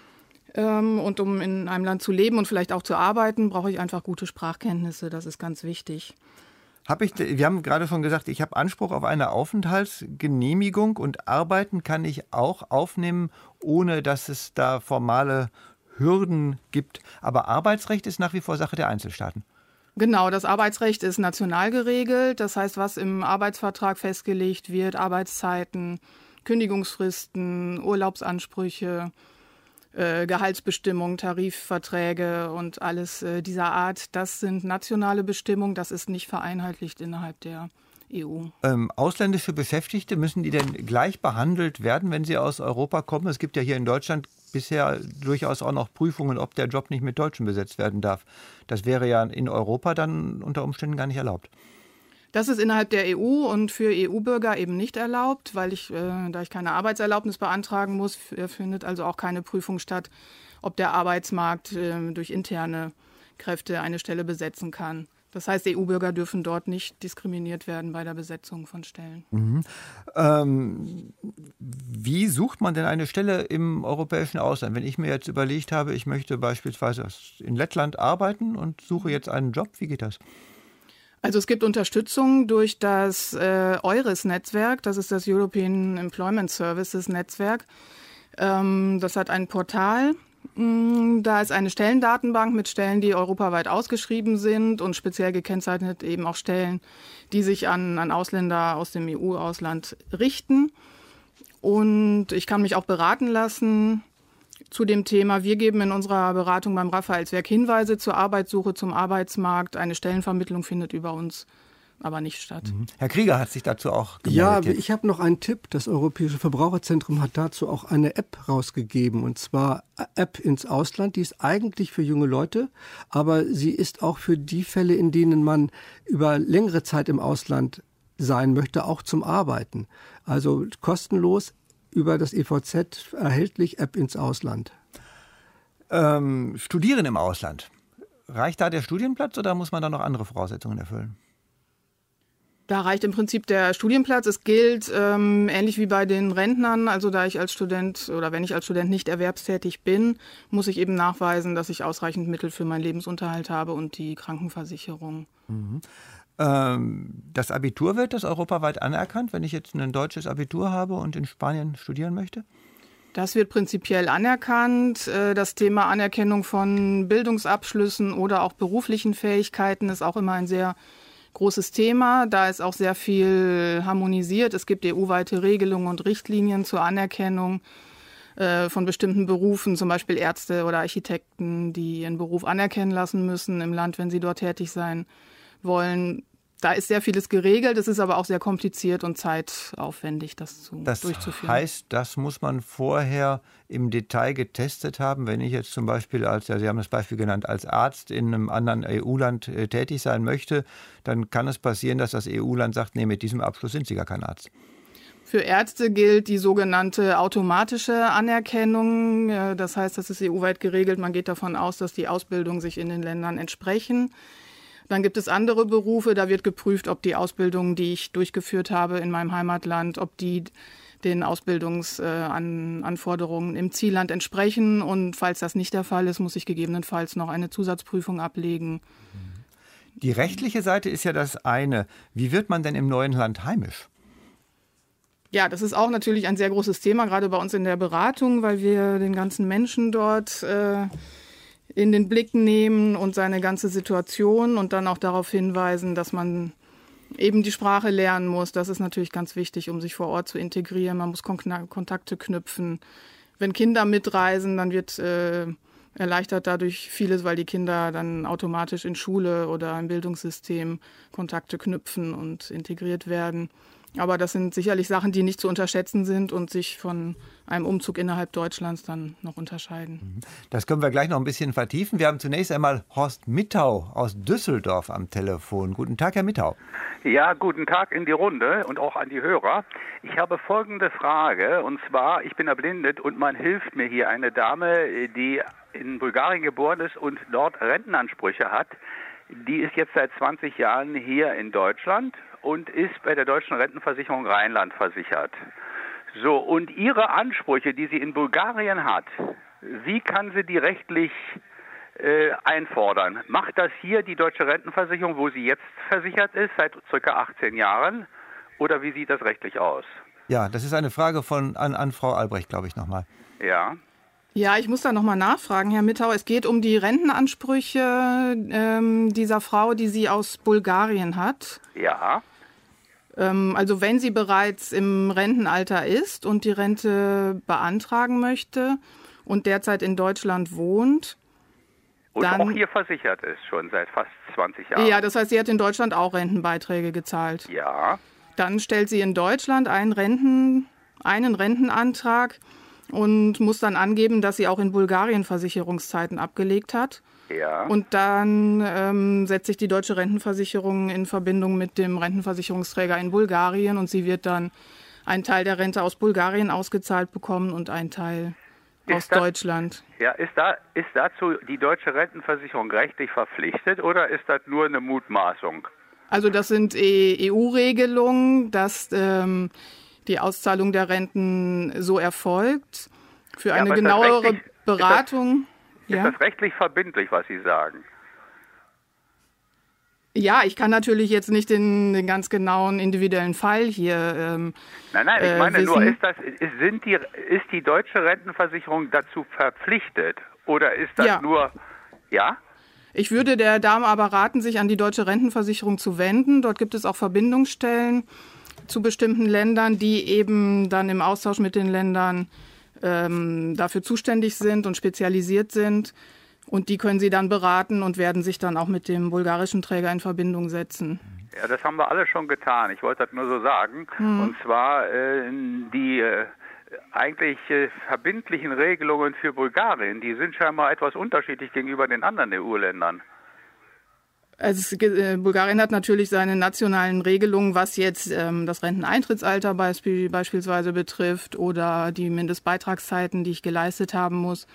Ähm, und um in einem Land zu leben und vielleicht auch zu arbeiten, brauche ich einfach gute Sprachkenntnisse, das ist ganz wichtig. Hab ich, wir haben gerade schon gesagt, ich habe Anspruch auf eine Aufenthaltsgenehmigung und arbeiten kann ich auch aufnehmen, ohne dass es da formale Hürden gibt. Aber Arbeitsrecht ist nach wie vor Sache der Einzelstaaten. Genau, das Arbeitsrecht ist national geregelt. Das heißt, was im Arbeitsvertrag festgelegt wird, Arbeitszeiten, Kündigungsfristen, Urlaubsansprüche, äh, Gehaltsbestimmungen, Tarifverträge und alles äh, dieser Art. Das sind nationale Bestimmungen, das ist nicht vereinheitlicht innerhalb der E U. Ähm, ausländische Beschäftigte, müssen die denn gleich behandelt werden, wenn sie aus Europa kommen? Es gibt ja hier in Deutschland bisher durchaus auch noch Prüfungen, ob der Job nicht mit Deutschen besetzt werden darf. Das wäre ja in Europa dann unter Umständen gar nicht erlaubt. Das ist innerhalb der E U und für E U-Bürger eben nicht erlaubt, weil ich, äh, da ich keine Arbeitserlaubnis beantragen muss, f- findet also auch keine Prüfung statt, ob der Arbeitsmarkt äh, durch interne Kräfte eine Stelle besetzen kann. Das heißt, E U-Bürger dürfen dort nicht diskriminiert werden bei der Besetzung von Stellen. Mhm. Ähm, wie sucht man denn eine Stelle im europäischen Ausland? Wenn ich mir jetzt überlegt habe, ich möchte beispielsweise in Lettland arbeiten und suche jetzt einen Job, wie geht das? Also es gibt Unterstützung durch das äh, EURES-Netzwerk, das ist das European Employment Services-Netzwerk. Ähm, das hat ein Portal. Da ist eine Stellendatenbank mit Stellen, die europaweit ausgeschrieben sind und speziell gekennzeichnet eben auch Stellen, die sich an, an Ausländer aus dem E U-Ausland richten. Und ich kann mich auch beraten lassen zu dem Thema. Wir geben in unserer Beratung beim Raphaelswerk Hinweise zur Arbeitssuche, zum Arbeitsmarkt. Eine Stellenvermittlung findet über uns aber nicht statt. Herr Krieger hat sich dazu auch gemeldet. Ja, jetzt. ich habe noch einen Tipp. Das Europäische Verbraucherzentrum hat dazu auch eine App rausgegeben, und zwar App ins Ausland. Die ist eigentlich für junge Leute, aber sie ist auch für die Fälle, in denen man über längere Zeit im Ausland sein möchte, auch zum Arbeiten. Also kostenlos über das E V Z erhältlich, App ins Ausland. Ähm, studieren im Ausland. Reicht da der Studienplatz oder muss man da noch andere Voraussetzungen erfüllen? Da reicht im Prinzip der Studienplatz. Es gilt ähm, ähnlich wie bei den Rentnern. Also da ich als Student oder wenn ich als Student nicht erwerbstätig bin, muss ich eben nachweisen, dass ich ausreichend Mittel für meinen Lebensunterhalt habe und die Krankenversicherung. Mhm. Ähm, das Abitur, wird das europaweit anerkannt, wenn ich jetzt ein deutsches Abitur habe und in Spanien studieren möchte? Das wird prinzipiell anerkannt. Das Thema Anerkennung von Bildungsabschlüssen oder auch beruflichen Fähigkeiten ist auch immer ein sehr großes Thema. Da ist auch sehr viel harmonisiert. Es gibt E U-weite Regelungen und Richtlinien zur Anerkennung äh, von bestimmten Berufen, zum Beispiel Ärzte oder Architekten, die ihren Beruf anerkennen lassen müssen im Land, wenn sie dort tätig sein wollen. Da ist sehr vieles geregelt. Es ist aber auch sehr kompliziert und zeitaufwendig, das zu, das durchzuführen. Das heißt, das muss man vorher im Detail getestet haben. Wenn ich jetzt zum Beispiel, als ja, Sie haben das Beispiel genannt, als Arzt in einem anderen E U-Land äh, tätig sein möchte, dann kann es passieren, dass das E U-Land sagt, nee, mit diesem Abschluss sind Sie gar kein Arzt. Für Ärzte gilt die sogenannte automatische Anerkennung. Das heißt, das ist E U-weit geregelt. Man geht davon aus, dass die Ausbildungen sich in den Ländern entsprechen. Dann gibt es andere Berufe, da wird geprüft, ob die Ausbildungen, die ich durchgeführt habe in meinem Heimatland, ob die den Ausbildungsanforderungen im Zielland entsprechen. Und falls das nicht der Fall ist, muss ich gegebenenfalls noch eine Zusatzprüfung ablegen. Die rechtliche Seite ist ja das eine. Wie wird man denn im neuen Land heimisch? Ja, das ist auch natürlich ein sehr großes Thema, gerade bei uns in der Beratung, weil wir den ganzen Menschen dort äh, in den Blick nehmen und seine ganze Situation und dann auch darauf hinweisen, dass man eben die Sprache lernen muss. Das ist natürlich ganz wichtig, um sich vor Ort zu integrieren. Man muss Kon- Kontakte knüpfen. Wenn Kinder mitreisen, dann wird äh, erleichtert dadurch vieles, weil die Kinder dann automatisch in Schule oder im Bildungssystem Kontakte knüpfen und integriert werden. Aber das sind sicherlich Sachen, die nicht zu unterschätzen sind und sich von einem Umzug innerhalb Deutschlands dann noch unterscheiden. Das können wir gleich noch ein bisschen vertiefen. Wir haben zunächst einmal Horst Mittau aus Düsseldorf am Telefon. Guten Tag, Herr Mittau. Ja, guten Tag in die Runde und auch an die Hörer. Ich habe folgende Frage, und zwar, ich bin erblindet und man hilft mir hier, eine Dame, die in Bulgarien geboren ist und dort Rentenansprüche hat. Die ist jetzt seit zwanzig Jahren hier in Deutschland und ist bei der Deutschen Rentenversicherung Rheinland versichert. So, und ihre Ansprüche, die sie in Bulgarien hat, wie kann sie die rechtlich äh, einfordern? Macht das hier die Deutsche Rentenversicherung, wo sie jetzt versichert ist, seit ca. achtzehn Jahren? Oder wie sieht das rechtlich aus? Ja, das ist eine Frage von an, an Frau Albrecht, glaube ich, nochmal. Ja. Ja, ich muss da nochmal nachfragen, Herr Mittau. Es geht um die Rentenansprüche ähm, dieser Frau, die sie aus Bulgarien hat. Ja. Ähm, also wenn sie bereits im Rentenalter ist und die Rente beantragen möchte und derzeit in Deutschland wohnt. Und dann, auch hier versichert ist, schon seit fast zwanzig Jahren. Ja, das heißt, sie hat in Deutschland auch Rentenbeiträge gezahlt. Ja. Dann stellt sie in Deutschland einen, Renten, einen Rentenantrag und muss dann angeben, dass sie auch in Bulgarien Versicherungszeiten abgelegt hat. Ja. Und dann ähm, setzt sich die deutsche Rentenversicherung in Verbindung mit dem Rentenversicherungsträger in Bulgarien und sie wird dann einen Teil der Rente aus Bulgarien ausgezahlt bekommen und einen Teil aus ist das, Deutschland. Ja, ist, da, ist dazu die deutsche Rentenversicherung rechtlich verpflichtet oder ist das nur eine Mutmaßung? Also das sind E U-Regelungen, dass ähm, die Auszahlung der Renten so erfolgt. Für ja, eine genauere Beratung. Ist das, ist das rechtlich verbindlich, was Sie sagen? Ja, ich kann natürlich jetzt nicht den, den ganz genauen individuellen Fall hier ähm, Nein, nein, ich meine äh, nur, ist, das, ist, sind die, ist die deutsche Rentenversicherung dazu verpflichtet oder ist das ja. nur, ja? Ich würde der Dame aber raten, sich an die deutsche Rentenversicherung zu wenden. Dort gibt es auch Verbindungsstellen zu bestimmten Ländern, die eben dann im Austausch mit den Ländern ähm, dafür zuständig sind und spezialisiert sind. Und die können Sie dann beraten und werden sich dann auch mit dem bulgarischen Träger in Verbindung setzen. Ja, das haben wir alle schon getan. Ich wollte das nur so sagen. Hm. Und zwar äh, die äh, eigentlich äh, verbindlichen Regelungen für Bulgarien, die sind scheinbar etwas unterschiedlich gegenüber den anderen E U-Ländern. Also, äh, Bulgarien hat natürlich seine nationalen Regelungen, was jetzt ähm, das Renteneintrittsalter beisp- beispielsweise betrifft oder die Mindestbeitragszeiten, die ich geleistet haben muss.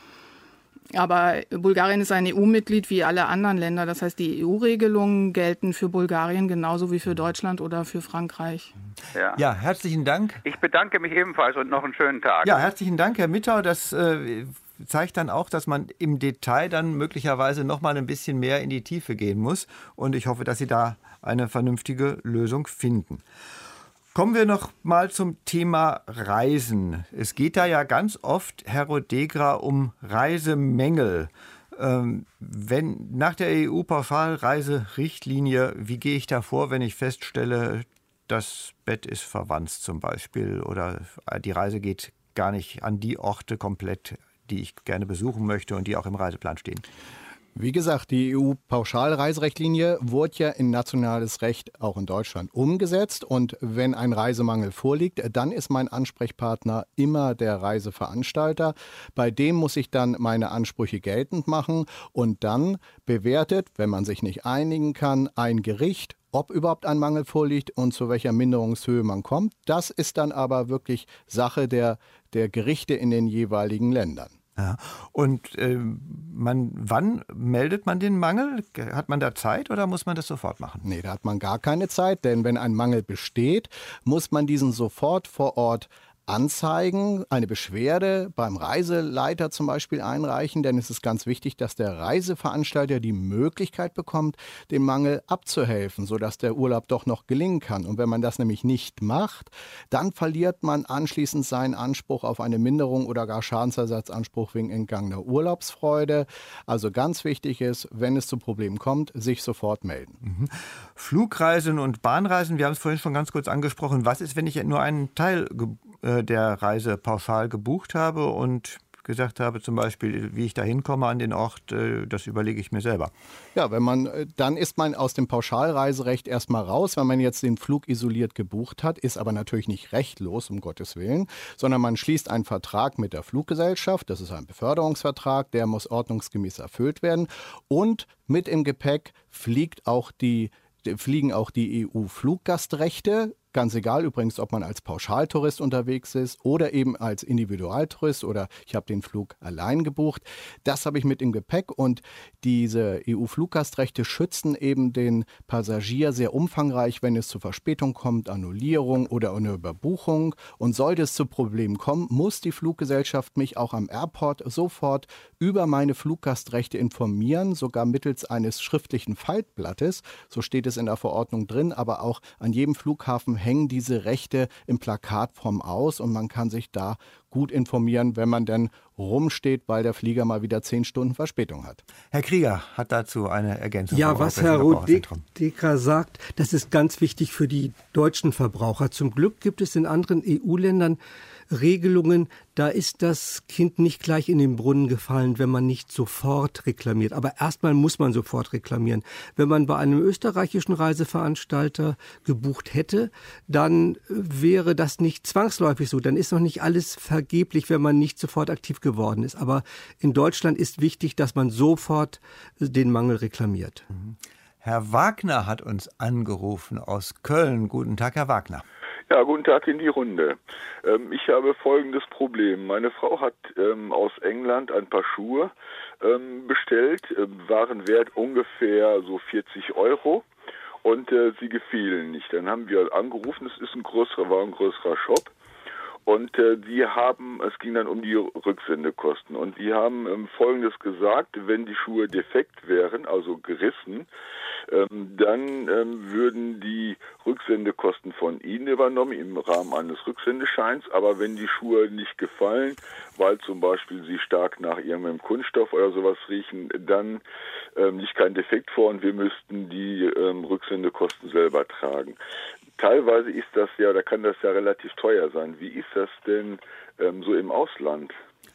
Aber Bulgarien ist ein E U-Mitglied wie alle anderen Länder. Das heißt, die E U-Regelungen gelten für Bulgarien genauso wie für Deutschland oder für Frankreich. Ja, ja, herzlichen Dank. Ich bedanke mich ebenfalls und noch einen schönen Tag. Ja, herzlichen Dank, Herr Mittau. Das äh, zeigt dann auch, dass man im Detail dann möglicherweise noch mal ein bisschen mehr in die Tiefe gehen muss. Und ich hoffe, dass Sie da eine vernünftige Lösung finden. Kommen wir noch mal zum Thema Reisen. Es geht da ja ganz oft, Herr Rodegra, um Reisemängel. Ähm, wenn nach der E U-Pauschalreiserichtlinie, wie gehe ich da vor, wenn ich feststelle, das Bett ist verwanzt zum Beispiel oder die Reise geht gar nicht an die Orte komplett, die ich gerne besuchen möchte und die auch im Reiseplan stehen? Wie gesagt, die E U-Pauschalreiserichtlinie wurde ja in nationales Recht auch in Deutschland umgesetzt. Und wenn ein Reisemangel vorliegt, dann ist mein Ansprechpartner immer der Reiseveranstalter. Bei dem muss ich dann meine Ansprüche geltend machen und dann bewertet, wenn man sich nicht einigen kann, ein Gericht, ob überhaupt ein Mangel vorliegt und zu welcher Minderungshöhe man kommt. Das ist dann aber wirklich Sache der, der Gerichte in den jeweiligen Ländern. Ja. Und äh, man, wann meldet man den Mangel? Hat man da Zeit oder muss man das sofort machen? Nee, da hat man gar keine Zeit, denn wenn ein Mangel besteht, muss man diesen sofort vor Ort anzeigen, eine Beschwerde beim Reiseleiter zum Beispiel einreichen, denn es ist ganz wichtig, dass der Reiseveranstalter die Möglichkeit bekommt, dem Mangel abzuhelfen, sodass der Urlaub doch noch gelingen kann. Und wenn man das nämlich nicht macht, dann verliert man anschließend seinen Anspruch auf eine Minderung oder gar Schadensersatzanspruch wegen entgangener Urlaubsfreude. Also ganz wichtig ist, wenn es zu Problemen kommt, sich sofort melden. Mhm. Flugreisen und Bahnreisen, wir haben es vorhin schon ganz kurz angesprochen. Was ist, wenn ich nur einen Teil ge- der Reise pauschal gebucht habe und gesagt habe, zum Beispiel, wie ich da hinkomme an den Ort, das überlege ich mir selber. Ja, wenn man, dann ist man aus dem Pauschalreiserecht erstmal raus, wenn man jetzt den Flug isoliert gebucht hat, ist aber natürlich nicht rechtlos, um Gottes Willen, sondern man schließt einen Vertrag mit der Fluggesellschaft, das ist ein Beförderungsvertrag, der muss ordnungsgemäß erfüllt werden und mit im Gepäck fliegt auch die, fliegen auch die E U-Fluggastrechte. Ganz egal übrigens, ob man als Pauschaltourist unterwegs ist oder eben als Individualtourist oder ich habe den Flug allein gebucht. Das habe ich mit im Gepäck und diese E U-Fluggastrechte schützen eben den Passagier sehr umfangreich, wenn es zu Verspätung kommt, Annullierung oder eine Überbuchung. Und sollte es zu Problemen kommen, muss die Fluggesellschaft mich auch am Airport sofort über meine Fluggastrechte informieren, sogar mittels eines schriftlichen Faltblattes. So steht es in der Verordnung drin, aber auch an jedem Flughafen hängen diese Rechte in Plakatform aus und man kann sich da gut informieren, wenn man denn rumsteht, weil der Flieger mal wieder zehn Stunden Verspätung hat. Herr Krieger hat dazu eine Ergänzung. Ja, was Herr Rodegra sagt, das ist ganz wichtig für die deutschen Verbraucher. Zum Glück gibt es in anderen E U-Ländern Regelungen, da ist das Kind nicht gleich in den Brunnen gefallen, wenn man nicht sofort reklamiert. Aber erstmal muss man sofort reklamieren. Wenn man bei einem österreichischen Reiseveranstalter gebucht hätte, dann wäre das nicht zwangsläufig so. Dann ist noch nicht alles vergeblich, wenn man nicht sofort aktiv geworden ist. Aber in Deutschland ist wichtig, dass man sofort den Mangel reklamiert. Herr Wagner hat uns angerufen aus Köln. Guten Tag, Herr Wagner. Ja, guten Tag in die Runde. Ähm, ich habe folgendes Problem. Meine Frau hat ähm, aus England ein paar Schuhe ähm, bestellt, äh, waren wert ungefähr so vierzig Euro und äh, sie gefielen nicht. Dann haben wir angerufen, es ist ein größerer, war ein größerer Shop. Und äh, die haben, es ging dann um die Rücksendekosten. Und die haben ähm, Folgendes gesagt: Wenn die Schuhe defekt wären, also gerissen, ähm, dann ähm, würden die Rücksendekosten von Ihnen übernommen im Rahmen eines Rücksendescheins. Aber wenn die Schuhe nicht gefallen, weil zum Beispiel sie stark nach irgendeinem Kunststoff oder sowas riechen, dann ähm, liegt kein Defekt vor und wir müssten die ähm, Rücksendekosten selber tragen. Teilweise ist das ja, da kann das ja relativ teuer sein. Wie ist das denn ähm, so im Ausland?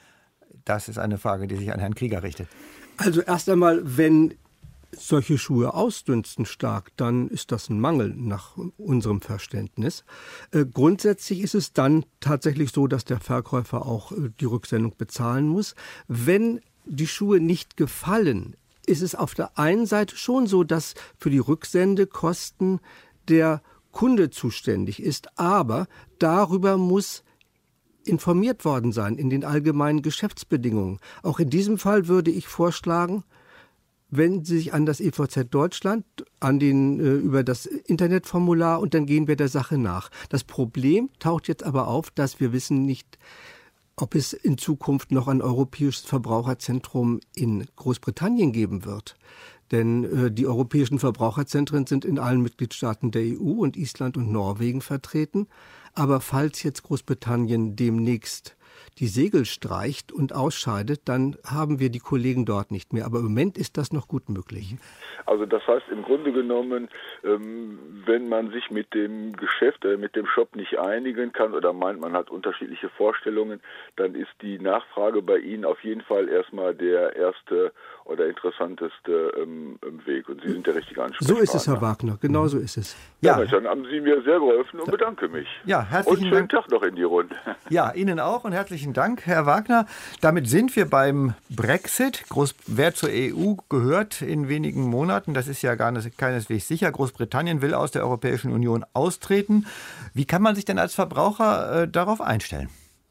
Das ist eine Frage, die sich an Herrn Krieger richtet. Also erst einmal, wenn solche Schuhe ausdünsten stark, dann ist das ein Mangel nach unserem Verständnis. Äh, grundsätzlich ist es dann tatsächlich so, dass der Verkäufer auch äh, die Rücksendung bezahlen muss. Wenn die Schuhe nicht gefallen, ist es auf der einen Seite schon so, dass für die Rücksendekosten der Kunde zuständig ist, aber darüber muss informiert worden sein in den allgemeinen Geschäftsbedingungen. Auch in diesem Fall würde ich vorschlagen, wenden Sie sich an das E V Z Deutschland, an den, äh, über das Internetformular und dann gehen wir der Sache nach. Das Problem taucht jetzt aber auf, dass wir wissen nicht, ob es in Zukunft noch ein europäisches Verbraucherzentrum in Großbritannien geben wird. Denn äh, die europäischen Verbraucherzentren sind in allen Mitgliedstaaten der E U und Island und Norwegen vertreten. Aber falls jetzt Großbritannien demnächst die Segel streicht und ausscheidet, dann haben wir die Kollegen dort nicht mehr. Aber im Moment ist das noch gut möglich. Also das heißt im Grunde genommen, ähm, wenn man sich mit dem Geschäft, äh, mit dem Shop nicht einigen kann oder meint, man hat unterschiedliche Vorstellungen, dann ist die Nachfrage bei Ihnen auf jeden Fall erstmal der erste oder interessanteste ähm, Weg. Und Sie sind der richtige Ansprechpartner. So ist es, Herr Wagner. Genau so ist es. Ja, ja, dann haben Sie mir sehr geholfen und bedanke mich. Ja, herzlichen und schönen Dank. Tag noch in die Runde. Ja, Ihnen auch und herzlichen Dank, Herr Wagner. Damit sind wir beim Brexit. Groß, wer zur E U gehört in wenigen Monaten, das ist ja gar nicht, keineswegs sicher. Großbritannien will aus der Europäischen Union austreten. Wie kann man sich denn als Verbraucher äh, darauf einstellen?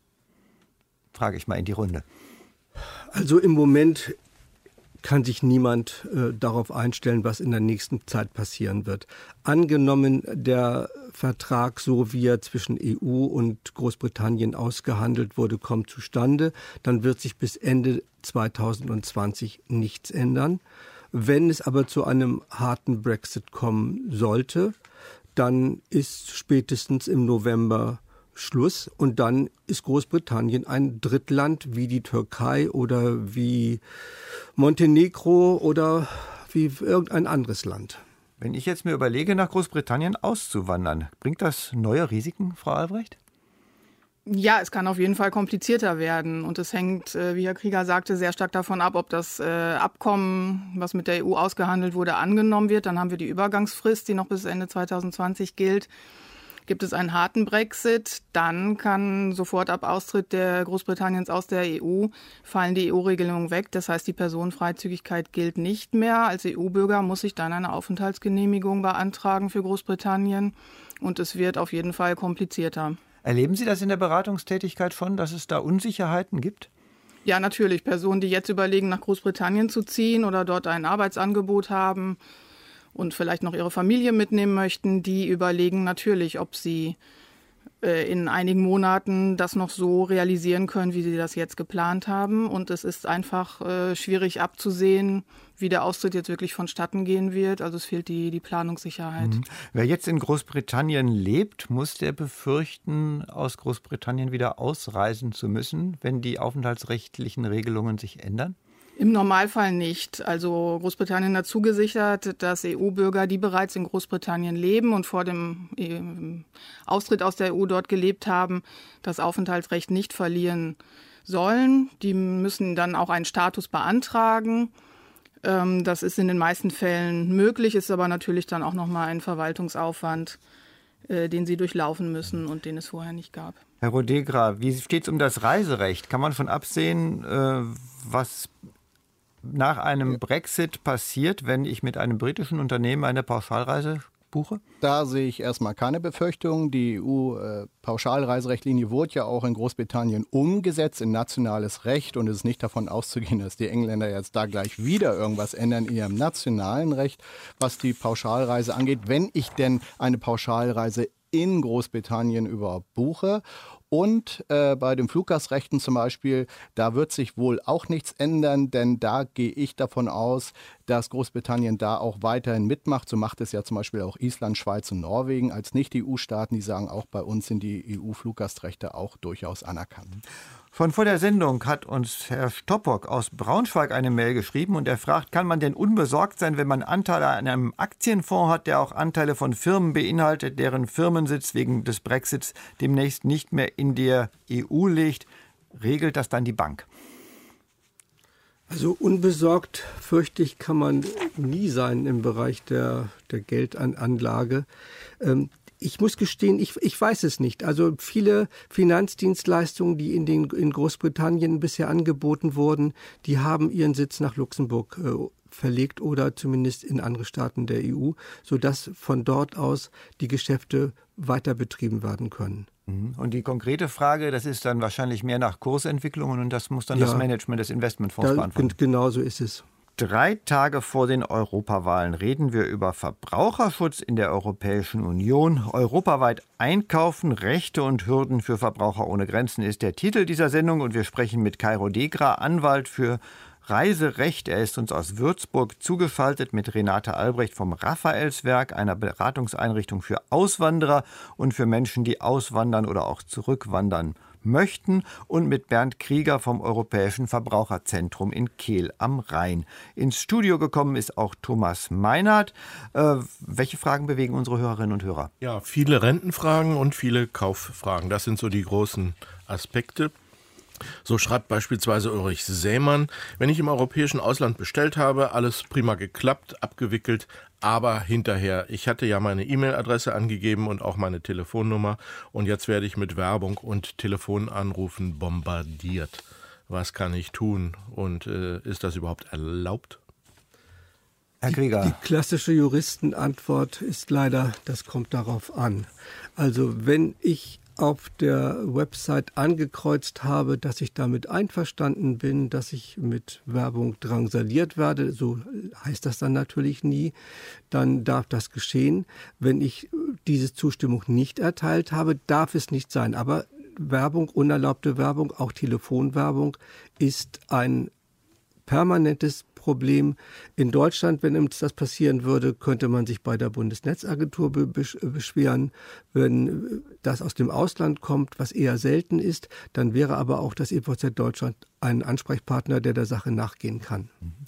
Frage ich mal in die Runde. Also im Moment kann sich niemand äh, darauf einstellen, was in der nächsten Zeit passieren wird. Angenommen, der Vertrag, so wie er zwischen E U und Großbritannien ausgehandelt wurde, kommt zustande, dann wird sich bis Ende zweitausendzwanzig nichts ändern. Wenn es aber zu einem harten Brexit kommen sollte, dann ist spätestens im November Schluss und dann ist Großbritannien ein Drittland wie die Türkei oder wie Montenegro oder wie irgendein anderes Land. Wenn ich jetzt mir überlege, nach Großbritannien auszuwandern, bringt das neue Risiken, Frau Albrecht? Ja, es kann auf jeden Fall komplizierter werden und es hängt, wie Herr Krieger sagte, sehr stark davon ab, ob das Abkommen, was mit der E U ausgehandelt wurde, angenommen wird. Dann haben wir die Übergangsfrist, die noch bis Ende zweitausendzwanzig gilt. Gibt es einen harten Brexit, dann kann sofort ab Austritt der Großbritanniens aus der E U fallen die E U-Regelungen weg. Das heißt, die Personenfreizügigkeit gilt nicht mehr. Als E U-Bürger muss ich dann eine Aufenthaltsgenehmigung beantragen für Großbritannien und es wird auf jeden Fall komplizierter. Erleben Sie das in der Beratungstätigkeit schon, dass es da Unsicherheiten gibt? Ja, natürlich. Personen, die jetzt überlegen, nach Großbritannien zu ziehen oder dort ein Arbeitsangebot haben und vielleicht noch ihre Familie mitnehmen möchten, die überlegen natürlich, ob sie äh, in einigen Monaten das noch so realisieren können, wie sie das jetzt geplant haben. Und es ist einfach äh, schwierig abzusehen, wie der Austritt jetzt wirklich vonstatten gehen wird. Also es fehlt die, die Planungssicherheit. Mhm. Wer jetzt in Großbritannien lebt, muss der befürchten, aus Großbritannien wieder ausreisen zu müssen, wenn die aufenthaltsrechtlichen Regelungen sich ändern? Im Normalfall nicht. Also Großbritannien hat zugesichert, dass E U-Bürger, die bereits in Großbritannien leben und vor dem Austritt aus der E U dort gelebt haben, das Aufenthaltsrecht nicht verlieren sollen. Die müssen dann auch einen Status beantragen. Das ist in den meisten Fällen möglich, ist aber natürlich dann auch nochmal ein Verwaltungsaufwand, den sie durchlaufen müssen und den es vorher nicht gab. Herr Rodegra, wie steht es um das Reiserecht? Kann man von absehen, was nach einem Brexit passiert, wenn ich mit einem britischen Unternehmen eine Pauschalreise buche? Da sehe ich erstmal keine Befürchtungen. Die E U-Pauschalreiserichtlinie wurde ja auch in Großbritannien umgesetzt in nationales Recht und es ist nicht davon auszugehen, dass die Engländer jetzt da gleich wieder irgendwas ändern in ihrem nationalen Recht, was die Pauschalreise angeht, wenn ich denn eine Pauschalreise in Großbritannien überhaupt buche. Und äh, bei den Fluggastrechten zum Beispiel, da wird sich wohl auch nichts ändern, denn da gehe ich davon aus, dass Großbritannien da auch weiterhin mitmacht. So macht es ja zum Beispiel auch Island, Schweiz und Norwegen als Nicht-E U-Staaten. Die sagen, auch bei uns sind die E U-Fluggastrechte auch durchaus anerkannt. Schon vor der Sendung hat uns Herr Stoppock aus Braunschweig eine Mail geschrieben und er fragt, kann man denn unbesorgt sein, wenn man Anteile an einem Aktienfonds hat, der auch Anteile von Firmen beinhaltet, deren Firmensitz wegen des Brexits demnächst nicht mehr in der E U liegt? Regelt das dann die Bank? Also unbesorgt, fürchte ich, kann man nie sein im Bereich der, der Geldanlage. Ähm, Ich muss gestehen, ich, ich weiß es nicht. Also viele Finanzdienstleistungen, die in, den, in Großbritannien bisher angeboten wurden, die haben ihren Sitz nach Luxemburg äh, verlegt oder zumindest in andere Staaten der E U, sodass von dort aus die Geschäfte weiter betrieben werden können. Und die konkrete Frage, das ist dann wahrscheinlich mehr nach Kursentwicklungen und das muss dann ja das Management des Investmentfonds da, beantworten. Genau so ist es. Drei Tage vor den Europawahlen reden wir über Verbraucherschutz in der Europäischen Union. Europaweit einkaufen, Rechte und Hürden für Verbraucher ohne Grenzen ist der Titel dieser Sendung. Und wir sprechen mit Kai Rodegra, Anwalt für Reiserecht. Er ist uns aus Würzburg zugeschaltet mit Renate Albrecht vom Raphaelswerk, einer Beratungseinrichtung für Auswanderer und für Menschen, die auswandern oder auch zurückwandern möchten, und mit Bernd Krieger vom Europäischen Verbraucherzentrum in Kehl am Rhein. Ins Studio gekommen ist auch Thomas Meinert. Äh, welche Fragen bewegen unsere Hörerinnen und Hörer? Ja, viele Rentenfragen und viele Kauffragen. Das sind so die großen Aspekte. So schreibt beispielsweise Ulrich Sämann: Wenn ich im europäischen Ausland bestellt habe, alles prima geklappt, abgewickelt, aber hinterher, ich hatte ja meine E-Mail-Adresse angegeben und auch meine Telefonnummer und jetzt werde ich mit Werbung und Telefonanrufen bombardiert. Was kann ich tun und äh, ist das überhaupt erlaubt? Herr Krieger. Die, die klassische Juristenantwort ist leider, das kommt darauf an. Also wenn ich auf der Website angekreuzt habe, dass ich damit einverstanden bin, dass ich mit Werbung drangsaliert werde, so heißt das dann natürlich nie, dann darf das geschehen. Wenn ich diese Zustimmung nicht erteilt habe, darf es nicht sein. Aber Werbung, unerlaubte Werbung, auch Telefonwerbung, ist ein permanentes Problem. In Deutschland, wenn uns das passieren würde, könnte man sich bei der Bundesnetzagentur beschweren. Wenn das aus dem Ausland kommt, was eher selten ist, dann wäre aber auch das E V Z Deutschland ein Ansprechpartner, der der Sache nachgehen kann.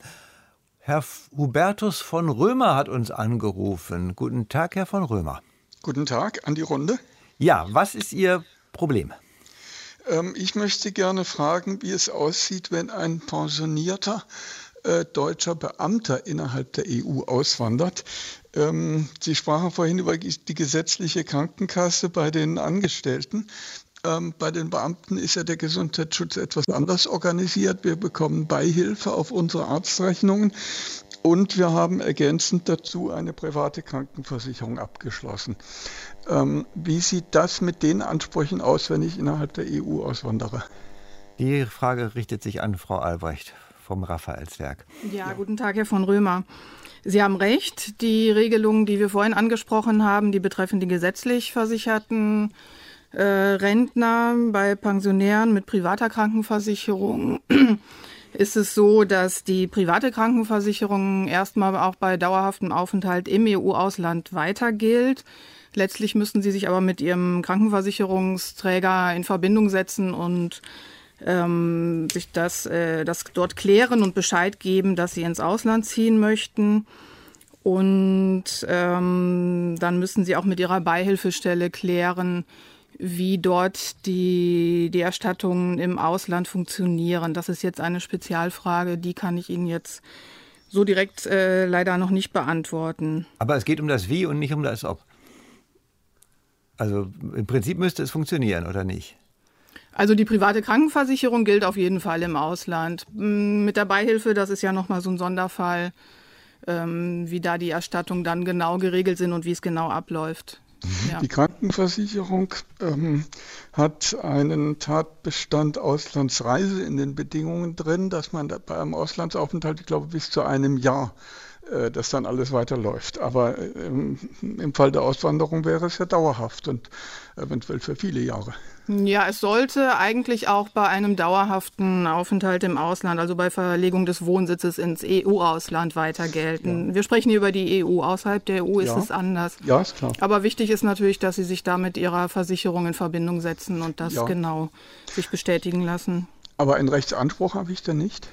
Herr Hubertus von Römer hat uns angerufen. Guten Tag, Herr von Römer. Guten Tag an die Runde. Ja, was ist Ihr Problem? Ähm, ich möchte gerne fragen, wie es aussieht, wenn ein pensionierter äh, deutscher Beamter innerhalb der E U auswandert. Ähm, Sie sprachen vorhin über die gesetzliche Krankenkasse bei den Angestellten. Ähm, bei den Beamten ist ja der Gesundheitsschutz etwas anders organisiert. Wir bekommen Beihilfe auf unsere Arztrechnungen. Und wir haben ergänzend dazu eine private Krankenversicherung abgeschlossen. Ähm, wie sieht das mit den Ansprüchen aus, wenn ich innerhalb der E U auswandere? Die Frage richtet sich an Frau Albrecht vom Raphaelswerk. Ja, guten Tag, Herr von Römer. Sie haben recht. Die Regelungen, die wir vorhin angesprochen haben, die betreffen die gesetzlich versicherten äh, Rentner. Bei Pensionären mit privater Krankenversicherung ist es so, dass die private Krankenversicherung erstmal auch bei dauerhaftem Aufenthalt im E U-Ausland weiter gilt. Letztlich müssen Sie sich aber mit Ihrem Krankenversicherungsträger in Verbindung setzen und ähm, sich das, äh, das dort klären und Bescheid geben, dass sie ins Ausland ziehen möchten. Und ähm, dann müssen sie auch mit ihrer Beihilfestelle klären, wie dort die, die Erstattungen im Ausland funktionieren. Das ist jetzt eine Spezialfrage, die kann ich Ihnen jetzt so direkt äh, leider noch nicht beantworten. Aber es geht um das Wie und nicht um das Ob. Also im Prinzip müsste es funktionieren, oder nicht? Also die private Krankenversicherung gilt auf jeden Fall im Ausland. Mit der Beihilfe, das ist ja nochmal so ein Sonderfall, ähm, wie da die Erstattungen dann genau geregelt sind und wie es genau abläuft. Ja. Die Krankenversicherung ähm, hat einen Tatbestand Auslandsreise in den Bedingungen drin, dass man da bei einem Auslandsaufenthalt, ich glaube, bis zu einem Jahr, äh, dass dann alles weiterläuft. Aber ähm, im Fall der Auswanderung wäre es ja dauerhaft und eventuell für viele Jahre. Ja, es sollte eigentlich auch bei einem dauerhaften Aufenthalt im Ausland, also bei Verlegung des Wohnsitzes ins E U-Ausland weiter gelten. Ja. Wir sprechen hier über die E U. Außerhalb der E U ist ja. es anders. Ja, ist klar. Aber wichtig ist natürlich, dass Sie sich da mit Ihrer Versicherung in Verbindung setzen und das ja. genau sich bestätigen lassen. Aber einen Rechtsanspruch habe ich da nicht?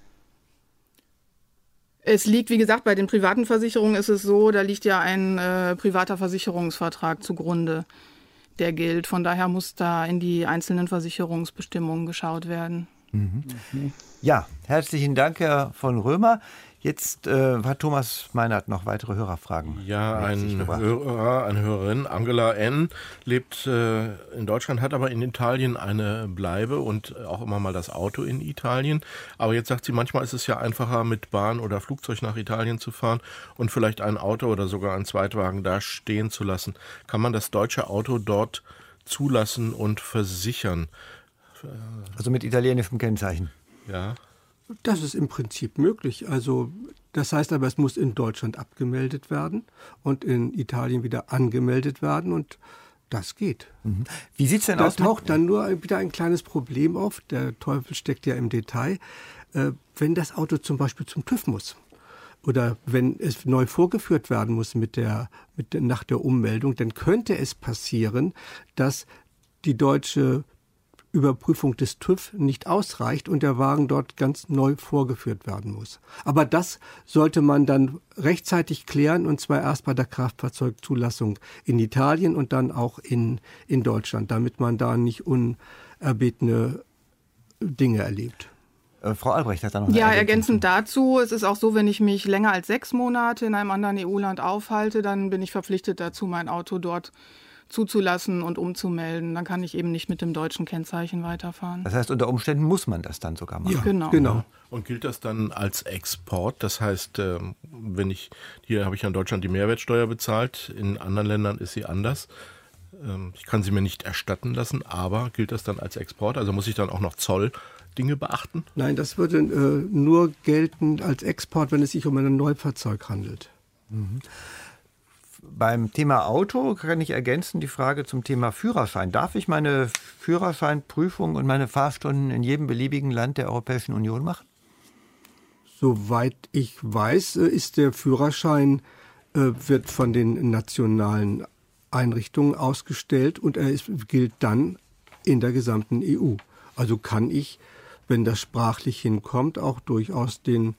Es liegt, wie gesagt, bei den privaten Versicherungen ist es so, da liegt ja ein äh, privater Versicherungsvertrag zugrunde, der gilt. Von daher muss da in die einzelnen Versicherungsbestimmungen geschaut werden. Mhm. Ja, herzlichen Dank, Herr von Römer. Jetzt äh, hat Thomas Meinert noch weitere Hörerfragen. Ja, ein Hörer, eine Hörerin, Angela N., lebt äh, in Deutschland, hat aber in Italien eine Bleibe und auch immer mal das Auto in Italien. Aber jetzt sagt sie, manchmal ist es ja einfacher, mit Bahn oder Flugzeug nach Italien zu fahren und vielleicht ein Auto oder sogar einen Zweitwagen da stehen zu lassen. Kann man das deutsche Auto dort zulassen und versichern? Also mit italienischem Kennzeichen? Ja. Das ist im Prinzip möglich. Also das heißt aber, es muss in Deutschland abgemeldet werden und in Italien wieder angemeldet werden und das geht. Mhm. Wie sieht's denn da aus? Da taucht dann nur wieder ein kleines Problem auf. Der Teufel steckt ja im Detail. Äh, wenn das Auto zum Beispiel zum TÜV muss oder wenn es neu vorgeführt werden muss mit der, mit der, nach der Ummeldung, dann könnte es passieren, dass die deutsche Überprüfung des TÜV nicht ausreicht und der Wagen dort ganz neu vorgeführt werden muss. Aber das sollte man dann rechtzeitig klären und zwar erst bei der Kraftfahrzeugzulassung in Italien und dann auch in, in Deutschland, damit man da nicht unerbetene Dinge erlebt. Äh, Frau Albrecht hat da noch eine Ja, Ergänzung. ergänzend dazu, es ist auch so, wenn ich mich länger als sechs Monate in einem anderen E U-Land aufhalte, dann bin ich verpflichtet dazu, mein Auto dort zuzulassen und umzumelden. Dann kann ich eben nicht mit dem deutschen Kennzeichen weiterfahren. Das heißt, unter Umständen muss man das dann sogar machen. Ja, genau. genau. Und gilt das dann als Export? Das heißt, wenn ich, hier habe ich in Deutschland die Mehrwertsteuer bezahlt, in anderen Ländern ist sie anders. Ich kann sie mir nicht erstatten lassen, aber gilt das dann als Export? Also muss ich dann auch noch Zolldinge beachten? Nein, das würde äh, nur gelten als Export, wenn es sich um ein Neufahrzeug handelt. Mhm. Beim Thema Auto kann ich ergänzen die Frage zum Thema Führerschein. Darf ich meine Führerscheinprüfung und meine Fahrstunden in jedem beliebigen Land der Europäischen Union machen? Soweit ich weiß, ist der Führerschein äh, wird von den nationalen Einrichtungen ausgestellt und er ist, gilt dann in der gesamten E U. Also kann ich, wenn das sprachlich hinkommt, auch durchaus den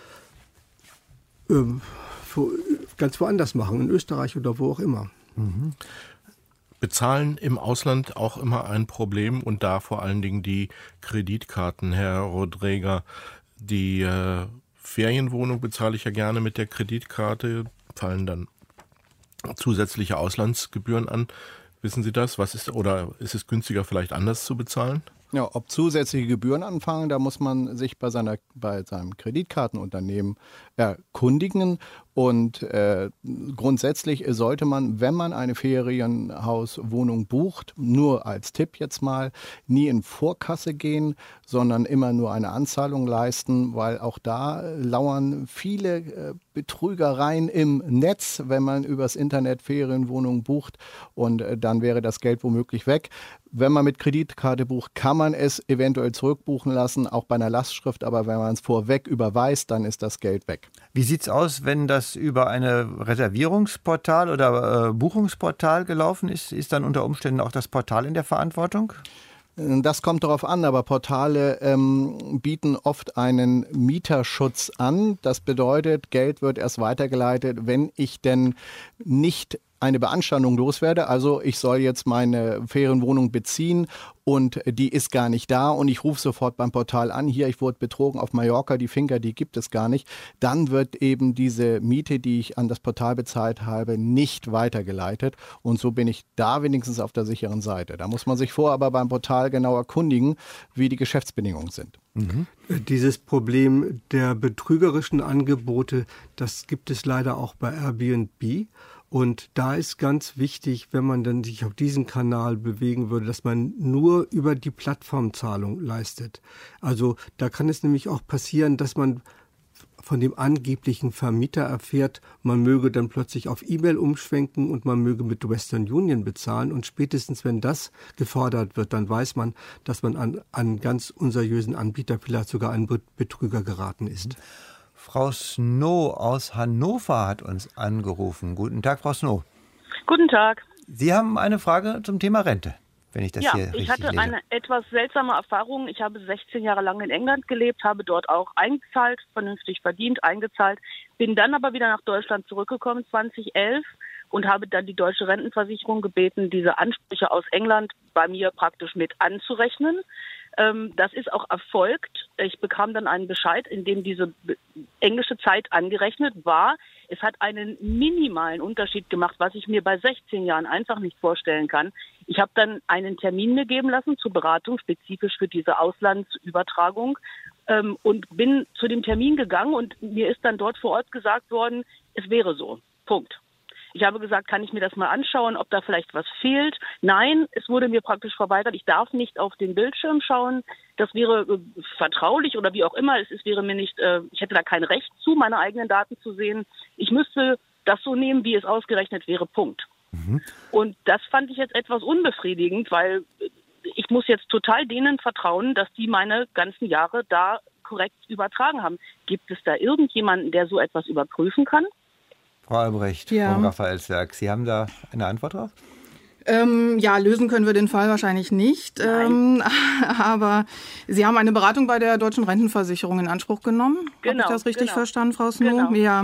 äh, ganz woanders machen, in Österreich oder wo auch immer. Mhm. Bezahlen im Ausland auch immer ein Problem und da vor allen Dingen die Kreditkarten, Herr Rodriguez. Die äh, Ferienwohnung bezahle ich ja gerne mit der Kreditkarte, fallen dann zusätzliche Auslandsgebühren an. Wissen Sie das? Was ist, oder ist es günstiger, vielleicht anders zu bezahlen? Ja, ob zusätzliche Gebühren anfangen, da muss man sich bei, seiner, bei seinem Kreditkartenunternehmen erkundigen. Und äh, grundsätzlich sollte man, wenn man eine Ferienhauswohnung bucht, nur als Tipp jetzt mal, nie in Vorkasse gehen, sondern immer nur eine Anzahlung leisten, weil auch da lauern viele äh, Betrügereien im Netz, wenn man übers Internet Ferienwohnungen bucht und äh, dann wäre das Geld womöglich weg. Wenn man mit Kreditkarte bucht, kann man es eventuell zurückbuchen lassen, auch bei einer Lastschrift, aber wenn man es vorweg überweist, dann ist das Geld weg. Wie sieht es aus, wenn das über eine Reservierungsportal oder äh, Buchungsportal gelaufen ist? Ist dann unter Umständen auch das Portal in der Verantwortung? Das kommt darauf an, aber Portale ähm, bieten oft einen Mieterschutz an. Das bedeutet, Geld wird erst weitergeleitet, wenn ich denn nicht eine Beanstandung loswerde. Also ich soll jetzt meine Ferienwohnung beziehen und die ist gar nicht da und ich rufe sofort beim Portal an, hier, ich wurde betrogen auf Mallorca, die Finca, die gibt es gar nicht. Dann wird eben diese Miete, die ich an das Portal bezahlt habe, nicht weitergeleitet und so bin ich da wenigstens auf der sicheren Seite. Da muss man sich vorher aber beim Portal genau erkundigen, wie die Geschäftsbedingungen sind. Mhm. Dieses Problem der betrügerischen Angebote, das gibt es leider auch bei Airbnb. Und da ist ganz wichtig, wenn man dann sich auf diesen Kanal bewegen würde, dass man nur über die Plattformzahlung leistet. Also da kann es nämlich auch passieren, dass man von dem angeblichen Vermieter erfährt, man möge dann plötzlich auf E-Mail umschwenken und man möge mit Western Union bezahlen. Und spätestens, wenn das gefordert wird, dann weiß man, dass man an einen ganz unseriösen Anbieter, vielleicht sogar einen Betrüger geraten ist. Frau Snow aus Hannover hat uns angerufen. Guten Tag, Frau Snow. Guten Tag. Sie haben eine Frage zum Thema Rente, wenn ich das ja, hier richtig lese. Ja, ich hatte eine etwas seltsame Erfahrung. Ich habe sechzehn Jahre lang in England gelebt, habe dort auch eingezahlt, vernünftig verdient, eingezahlt, bin dann aber wieder nach Deutschland zurückgekommen zweitausendelf und habe dann die deutsche Rentenversicherung gebeten, diese Ansprüche aus England bei mir praktisch mit anzurechnen. Das ist auch erfolgt. Ich bekam dann einen Bescheid, in dem diese englische Zeit angerechnet war. Es hat einen minimalen Unterschied gemacht, was ich mir bei sechzehn Jahren einfach nicht vorstellen kann. Ich habe dann einen Termin mir geben lassen zur Beratung, spezifisch für diese Auslandsübertragung, und bin zu dem Termin gegangen und mir ist dann dort vor Ort gesagt worden, es wäre so. Punkt. Ich habe gesagt, kann ich mir das mal anschauen, ob da vielleicht was fehlt? Nein, es wurde mir praktisch verweigert. Ich darf nicht auf den Bildschirm schauen. Das wäre äh, vertraulich oder wie auch immer. Es, es wäre mir nicht, äh, ich hätte da kein Recht zu, meine eigenen Daten zu sehen. Ich müsste das so nehmen, wie es ausgerechnet wäre. Punkt. Mhm. Und das fand ich jetzt etwas unbefriedigend, weil ich muss jetzt total denen vertrauen, dass die meine ganzen Jahre da korrekt übertragen haben. Gibt es da irgendjemanden, der so etwas überprüfen kann? Frau Albrecht ja. vom Raphaelswerk, Sie haben da eine Antwort drauf? Ähm, ja, lösen können wir den Fall wahrscheinlich nicht. Ähm, aber Sie haben eine Beratung bei der Deutschen Rentenversicherung in Anspruch genommen. Genau, Habe ich das richtig genau. verstanden, Frau Snow? Genau. Ja. Mhm.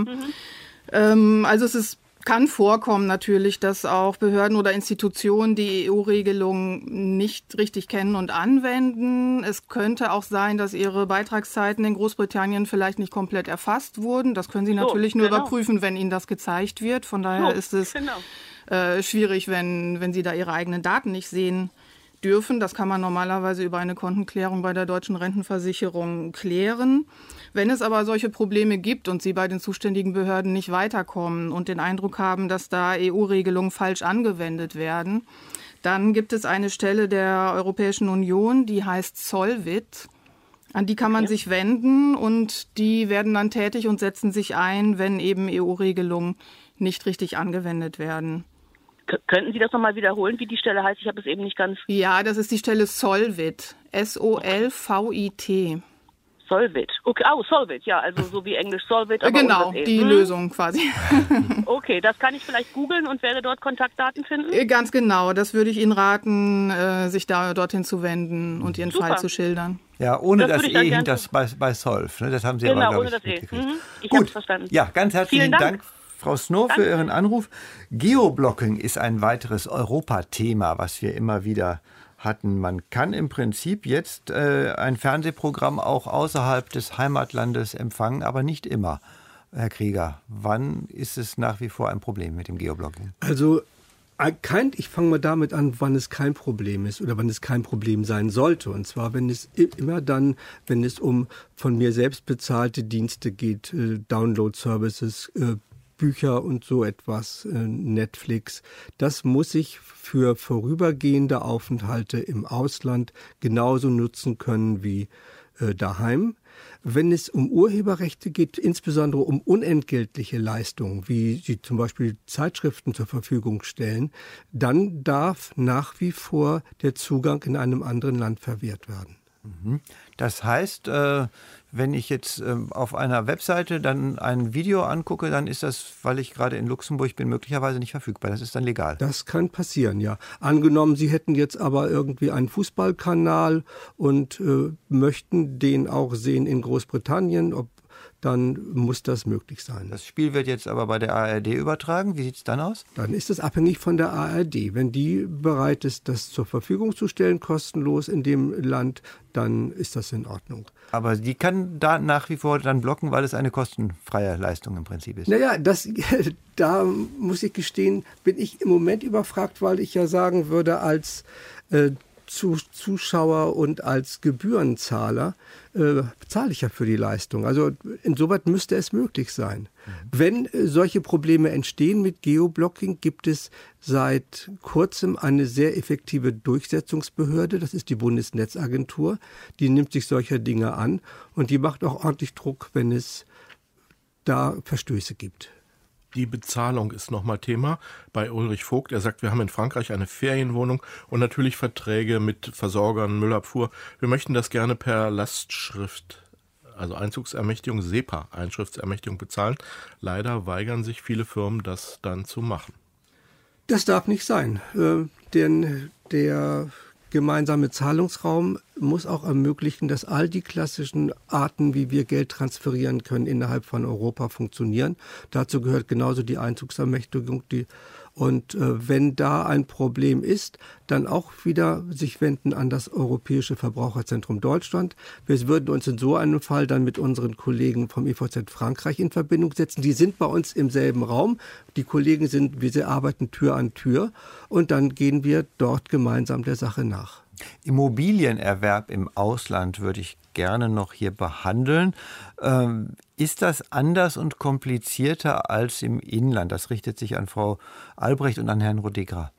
Ähm, also es ist kann vorkommen natürlich, dass auch Behörden oder Institutionen die E U-Regelung nicht richtig kennen und anwenden. Es könnte auch sein, dass ihre Beitragszeiten in Großbritannien vielleicht nicht komplett erfasst wurden. Das können Sie So, natürlich nur genau. überprüfen, wenn Ihnen das gezeigt wird. Von daher So, ist es genau. äh, schwierig, wenn, wenn Sie da Ihre eigenen Daten nicht sehen dürfen. Das kann man normalerweise über eine Kontenklärung bei der Deutschen Rentenversicherung klären. Wenn es aber solche Probleme gibt und Sie bei den zuständigen Behörden nicht weiterkommen und den Eindruck haben, dass da E U-Regelungen falsch angewendet werden, dann gibt es eine Stelle der Europäischen Union, die heißt Solvit. An die kann man okay. sich wenden und die werden dann tätig und setzen sich ein, wenn eben E U-Regelungen nicht richtig angewendet werden. Könnten Sie das nochmal wiederholen, wie die Stelle heißt? Ich habe es eben nicht ganz... Ja, das ist die Stelle Solvit. S O L V I T. Solvit. Okay, oh, Solvit, ja, also so wie Englisch Solvit. Aber genau, die hm? Lösung quasi. Okay, das kann ich vielleicht googeln und werde dort Kontaktdaten finden? Ganz genau, das würde ich Ihnen raten, sich da dorthin zu wenden und Ihren Super. Fall zu schildern. Ja, ohne das das E hinter bei, bei Solv, ne? Das haben Sie genau, aber, glaube ohne ich, das E. mitgekriegt. Mhm. Ich Gut, habe es verstanden. Ja, ganz herzlichen Dank. Dank. Frau Snow, Danke. für Ihren Anruf. Geoblocking ist ein weiteres Europathema, was wir immer wieder hatten. Man kann im Prinzip jetzt äh, ein Fernsehprogramm auch außerhalb des Heimatlandes empfangen, aber nicht immer. Herr Krieger, wann ist es nach wie vor ein Problem mit dem Geoblocking? Also kein, ich fange mal damit an, wann es kein Problem ist oder wann es kein Problem sein sollte. Und zwar, wenn es immer dann, wenn es um von mir selbst bezahlte Dienste geht, äh, Download-Services, äh, Bücher und so etwas, äh, Netflix. Das muss ich für vorübergehende Aufenthalte im Ausland genauso nutzen können wie äh, daheim. Wenn es um Urheberrechte geht, insbesondere um unentgeltliche Leistungen, wie sie zum Beispiel Zeitschriften zur Verfügung stellen, dann darf nach wie vor der Zugang in einem anderen Land verwehrt werden. Das heißt, wenn ich jetzt auf einer Webseite dann ein Video angucke, dann ist das, weil ich gerade in Luxemburg bin, möglicherweise nicht verfügbar. Das ist dann legal. Das kann passieren, ja. Angenommen, Sie hätten jetzt aber irgendwie einen Fußballkanal und äh, möchten den auch sehen in Großbritannien, ob dann muss das möglich sein. Das Spiel wird jetzt aber bei der A R D übertragen. Wie sieht es dann aus? Dann ist es abhängig von der A R D. Wenn die bereit ist, das zur Verfügung zu stellen, kostenlos in dem Land, dann ist das in Ordnung. Aber die kann da nach wie vor dann blocken, weil es eine kostenfreie Leistung im Prinzip ist. Naja, das, da muss ich gestehen, bin ich im Moment überfragt, weil ich ja sagen würde, als äh, Zuschauer und als Gebührenzahler äh, zahle ich ja für die Leistung. Also insoweit müsste es möglich sein. Mhm. Wenn äh, solche Probleme entstehen mit Geoblocking, gibt es seit kurzem eine sehr effektive Durchsetzungsbehörde. Das ist die Bundesnetzagentur. Die nimmt sich solcher Dinge an und die macht auch ordentlich Druck, wenn es da Verstöße gibt. Die Bezahlung ist nochmal Thema bei Ulrich Vogt. Er sagt, wir haben in Frankreich eine Ferienwohnung und natürlich Verträge mit Versorgern, Müllabfuhr. Wir möchten das gerne per Lastschrift, also Einzugsermächtigung, SEPA-Einschriftsermächtigung bezahlen. Leider weigern sich viele Firmen, das dann zu machen. Das darf nicht sein, äh, denn der gemeinsame Zahlungsraum muss auch ermöglichen, dass all die klassischen Arten, wie wir Geld transferieren können, innerhalb von Europa funktionieren. Dazu gehört genauso die Einzugsermächtigung. Die, und äh, wenn da ein Problem ist, dann auch wieder sich wenden an das Europäische Verbraucherzentrum Deutschland. Wir würden uns in so einem Fall dann mit unseren Kollegen vom E V Z Frankreich in Verbindung setzen. Die sind bei uns im selben Raum. Die Kollegen sind, wir arbeiten Tür an Tür und dann gehen wir dort gemeinsam der Sache nach. Immobilienerwerb im Ausland würde ich gerne noch hier behandeln. Ähm, ist das anders und komplizierter als im Inland? Das richtet sich an Frau Albrecht und an Herrn Rodegra.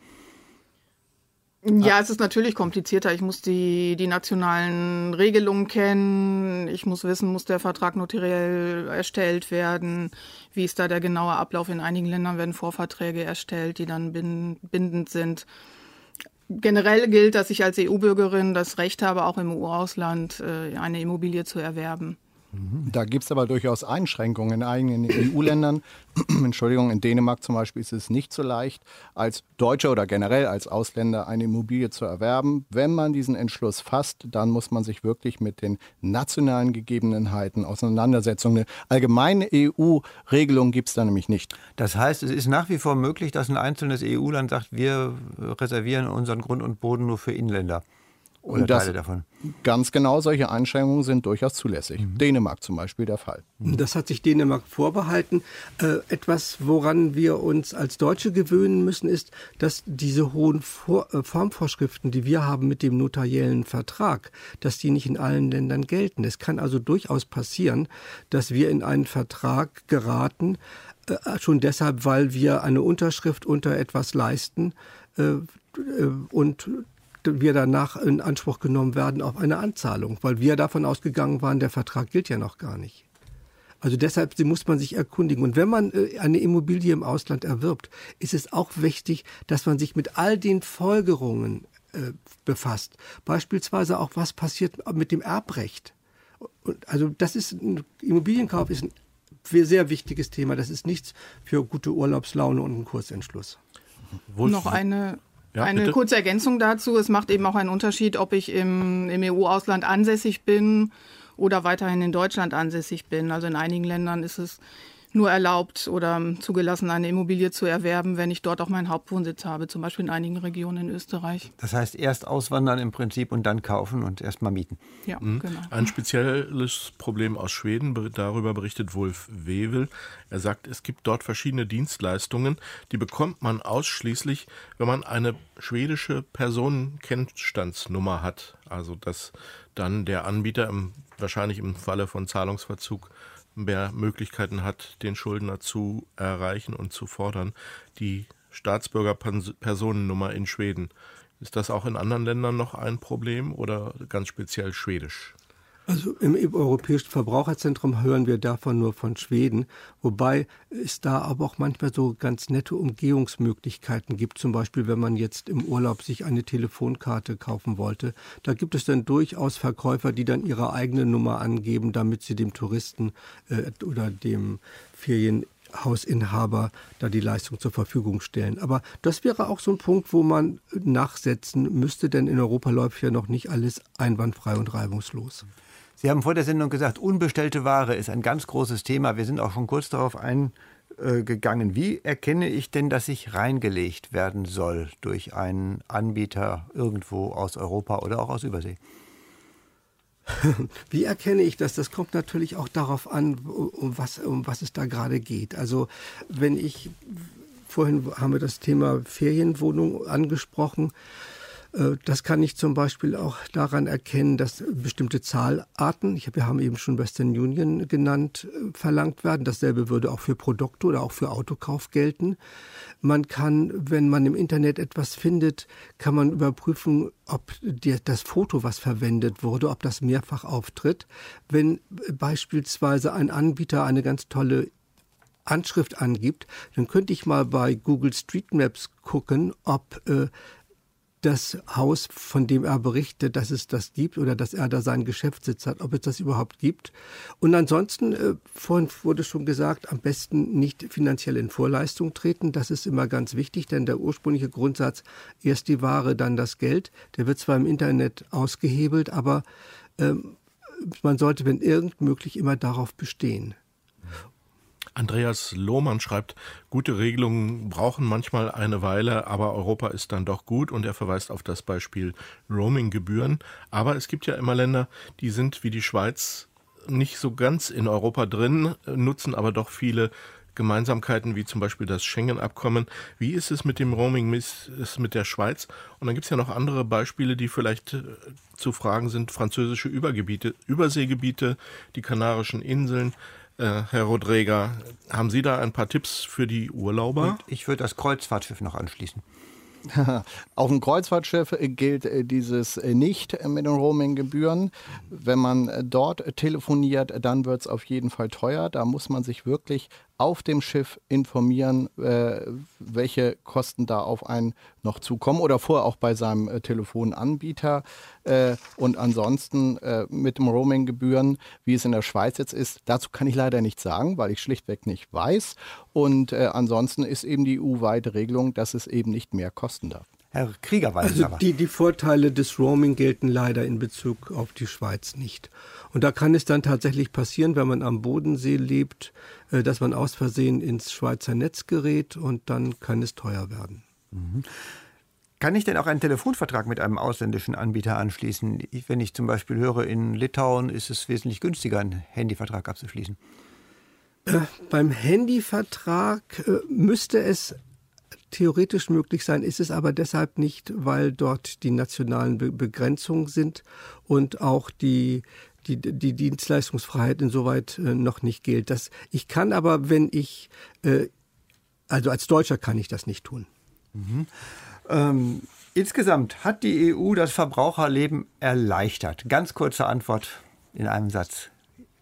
Ja, es ist natürlich komplizierter. Ich muss die, die nationalen Regelungen kennen. Ich muss wissen, muss der Vertrag notariell erstellt werden? Wie ist da der genaue Ablauf? In einigen Ländern werden Vorverträge erstellt, die dann bindend sind. Generell gilt, dass ich als E U-Bürgerin das Recht habe, auch im E U-Ausland eine Immobilie zu erwerben. Da gibt es aber durchaus Einschränkungen in eigenen E U-Ländern. Entschuldigung, in Dänemark zum Beispiel ist es nicht so leicht, als Deutscher oder generell als Ausländer eine Immobilie zu erwerben. Wenn man diesen Entschluss fasst, dann muss man sich wirklich mit den nationalen Gegebenheiten auseinandersetzen. Eine allgemeine E U-Regelung gibt es da nämlich nicht. Das heißt, es ist nach wie vor möglich, dass ein einzelnes E U-Land sagt, wir reservieren unseren Grund und Boden nur für Inländer. Oder und das, Teile davon. Ganz genau, solche Einschränkungen sind durchaus zulässig. Mhm. Dänemark zum Beispiel der Fall. Das hat sich Dänemark vorbehalten. Äh, etwas, woran wir uns als Deutsche gewöhnen müssen, ist, dass diese hohen Vor- äh, Formvorschriften, die wir haben mit dem notariellen Vertrag, dass die nicht in allen Ländern gelten. Es kann also durchaus passieren, dass wir in einen Vertrag geraten, äh, schon deshalb, weil wir eine Unterschrift unter etwas leisten äh, äh, und wir danach in Anspruch genommen werden auf eine Anzahlung, weil wir davon ausgegangen waren, der Vertrag gilt ja noch gar nicht. Also deshalb muss man sich erkundigen. Und wenn man eine Immobilie im Ausland erwirbt, ist es auch wichtig, dass man sich mit all den Folgerungen äh, befasst. Beispielsweise auch, was passiert mit dem Erbrecht. Und also das ist ein Immobilienkauf ist ein sehr wichtiges Thema. Das ist nichts für gute Urlaubslaune und einen Kursentschluss. Wo noch eine Ja, Eine bitte? kurze Ergänzung dazu. Es macht eben auch einen Unterschied, ob ich im, im E U-Ausland ansässig bin oder weiterhin in Deutschland ansässig bin. Also in einigen Ländern ist es nur erlaubt oder zugelassen, eine Immobilie zu erwerben, wenn ich dort auch meinen Hauptwohnsitz habe, zum Beispiel in einigen Regionen in Österreich. Das heißt, erst auswandern im Prinzip und dann kaufen und erst mal mieten. Ja, mhm. genau. Ein spezielles Problem aus Schweden, darüber berichtet Wolf Wewel. Er sagt, es gibt dort verschiedene Dienstleistungen, die bekommt man ausschließlich, wenn man eine schwedische Personenkennstandsnummer hat. Also dass dann der Anbieter im, wahrscheinlich im Falle von Zahlungsverzug mehr Möglichkeiten hat, den Schuldner zu erreichen und zu fordern. Die Staatsbürgerpersonennummer in Schweden. Ist das auch in anderen Ländern noch ein Problem oder ganz speziell schwedisch? Also im, im Europäischen Verbraucherzentrum hören wir davon nur von Schweden, wobei es da aber auch manchmal so ganz nette Umgehungsmöglichkeiten gibt. Zum Beispiel, wenn man jetzt im Urlaub sich eine Telefonkarte kaufen wollte, da gibt es dann durchaus Verkäufer, die dann ihre eigene Nummer angeben, damit sie dem Touristen äh, oder dem Ferienhausinhaber da die Leistung zur Verfügung stellen. Aber das wäre auch so ein Punkt, wo man nachsetzen müsste, denn in Europa läuft ja noch nicht alles einwandfrei und reibungslos. Sie haben vor der Sendung gesagt, unbestellte Ware ist ein ganz großes Thema. Wir sind auch schon kurz darauf eingegangen. Wie erkenne ich denn, dass ich reingelegt werden soll durch einen Anbieter irgendwo aus Europa oder auch aus Übersee? Wie erkenne ich das? Das kommt natürlich auch darauf an, um was, um was es da gerade geht. Also wenn ich, vorhin haben wir das Thema Ferienwohnung angesprochen. Das kann ich zum Beispiel auch daran erkennen, dass bestimmte Zahlarten, ich, wir haben eben schon Western Union genannt, verlangt werden. Dasselbe würde auch für Produkte oder auch für Autokauf gelten. Man kann, wenn man im Internet etwas findet, kann man überprüfen, ob die, das Foto, was verwendet wurde, ob das mehrfach auftritt. Wenn beispielsweise ein Anbieter eine ganz tolle Anschrift angibt, dann könnte ich mal bei Google Street Maps gucken, ob äh, das Haus, von dem er berichtet, dass es das gibt oder dass er da seinen Geschäftssitz hat, ob es das überhaupt gibt. Und ansonsten, äh, vorhin wurde schon gesagt, am besten nicht finanziell in Vorleistung treten. Das ist immer ganz wichtig, denn der ursprüngliche Grundsatz, erst die Ware, dann das Geld, der wird zwar im Internet ausgehebelt, aber äh, man sollte, wenn irgend möglich, immer darauf bestehen. Andreas Lohmann schreibt, gute Regelungen brauchen manchmal eine Weile, aber Europa ist dann doch gut, und er verweist auf das Beispiel Roaming-Gebühren. Aber es gibt ja immer Länder, die sind wie die Schweiz nicht so ganz in Europa drin, nutzen aber doch viele Gemeinsamkeiten, wie zum Beispiel das Schengen-Abkommen. Wie ist es mit dem Roaming ist mit der Schweiz? Und dann gibt es ja noch andere Beispiele, die vielleicht äh, zu fragen sind. Französische Übergebiete, Überseegebiete, die Kanarischen Inseln. Äh, Herr Rodrega, haben Sie da ein paar Tipps für die Urlauber? Und ich würde das Kreuzfahrtschiff noch anschließen. Auf dem Kreuzfahrtschiff gilt dieses nicht mit den Roaming-Gebühren. Wenn man dort telefoniert, dann wird es auf jeden Fall teuer. Da muss man sich wirklich auf dem Schiff informieren, äh, welche Kosten da auf einen noch zukommen, oder vorher auch bei seinem äh, Telefonanbieter. Äh, und ansonsten äh, mit dem Roaming-Gebühren, wie es in der Schweiz jetzt ist, dazu kann ich leider nichts sagen, weil ich schlichtweg nicht weiß. Und äh, ansonsten ist eben die E U-weite Regelung, dass es eben nicht mehr kosten darf. Herr Krieger weiß also aber. Die, die Vorteile des Roaming gelten leider in Bezug auf die Schweiz nicht. Und da kann es dann tatsächlich passieren, wenn man am Bodensee lebt, dass man aus Versehen ins Schweizer Netz gerät, und dann kann es teuer werden. Mhm. Kann ich denn auch einen Telefonvertrag mit einem ausländischen Anbieter anschließen? Ich, wenn ich zum Beispiel höre, in Litauen ist es wesentlich günstiger, einen Handyvertrag abzuschließen. Äh, beim Handyvertrag äh, müsste es theoretisch möglich sein, ist es aber deshalb nicht, weil dort die nationalen Be- Begrenzungen sind und auch die Die, die Dienstleistungsfreiheit insoweit äh, noch nicht gilt. Das, ich kann aber, wenn ich, äh, also als Deutscher kann ich das nicht tun. Mhm. Ähm, insgesamt hat die E U das Verbraucherleben erleichtert. Ganz kurze Antwort in einem Satz.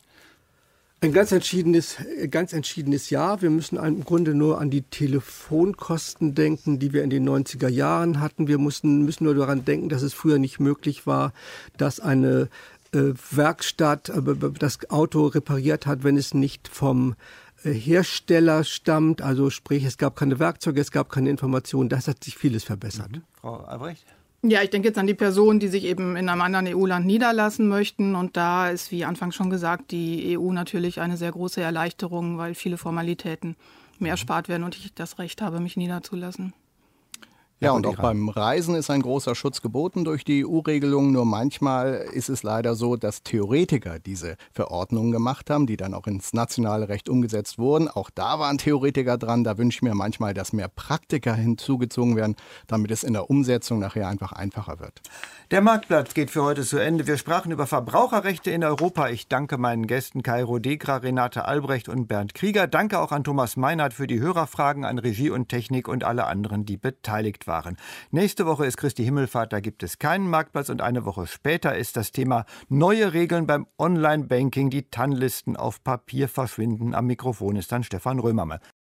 Ein ganz entschiedenes, ganz entschiedenes Ja. Wir müssen im Grunde nur an die Telefonkosten denken, die wir in den neunziger Jahren hatten. Wir müssen, müssen nur daran denken, dass es früher nicht möglich war, dass eine Werkstatt das Auto repariert hat, wenn es nicht vom Hersteller stammt. Also sprich, es gab keine Werkzeuge, es gab keine Informationen. Das hat sich vieles verbessert. Mhm. Frau Albrecht? Ja, ich denke jetzt an die Personen, die sich eben in einem anderen E U-Land niederlassen möchten. Und da ist, wie anfangs schon gesagt, die E U natürlich eine sehr große Erleichterung, weil viele Formalitäten mehr erspart werden und ich das Recht habe, mich niederzulassen. Ja, und auch beim Reisen ist ein großer Schutz geboten durch die E U-Regelung. Nur manchmal ist es leider so, dass Theoretiker diese Verordnungen gemacht haben, die dann auch ins nationale Recht umgesetzt wurden. Auch da waren Theoretiker dran. Da wünsche ich mir manchmal, dass mehr Praktiker hinzugezogen werden, damit es in der Umsetzung nachher einfach einfacher wird. Der Marktplatz geht für heute zu Ende. Wir sprachen über Verbraucherrechte in Europa. Ich danke meinen Gästen Kai Rodrega, Renate Albrecht und Bernd Krieger. Danke auch an Thomas Meinert für die Hörerfragen, an Regie und Technik und alle anderen, die beteiligt informiert waren. Nächste Woche ist Christi Himmelfahrt, da gibt es keinen Marktplatz und eine Woche später ist das Thema neue Regeln beim Online-Banking, die T A N-Listen auf Papier verschwinden. Am Mikrofon ist dann Stefan Römermann.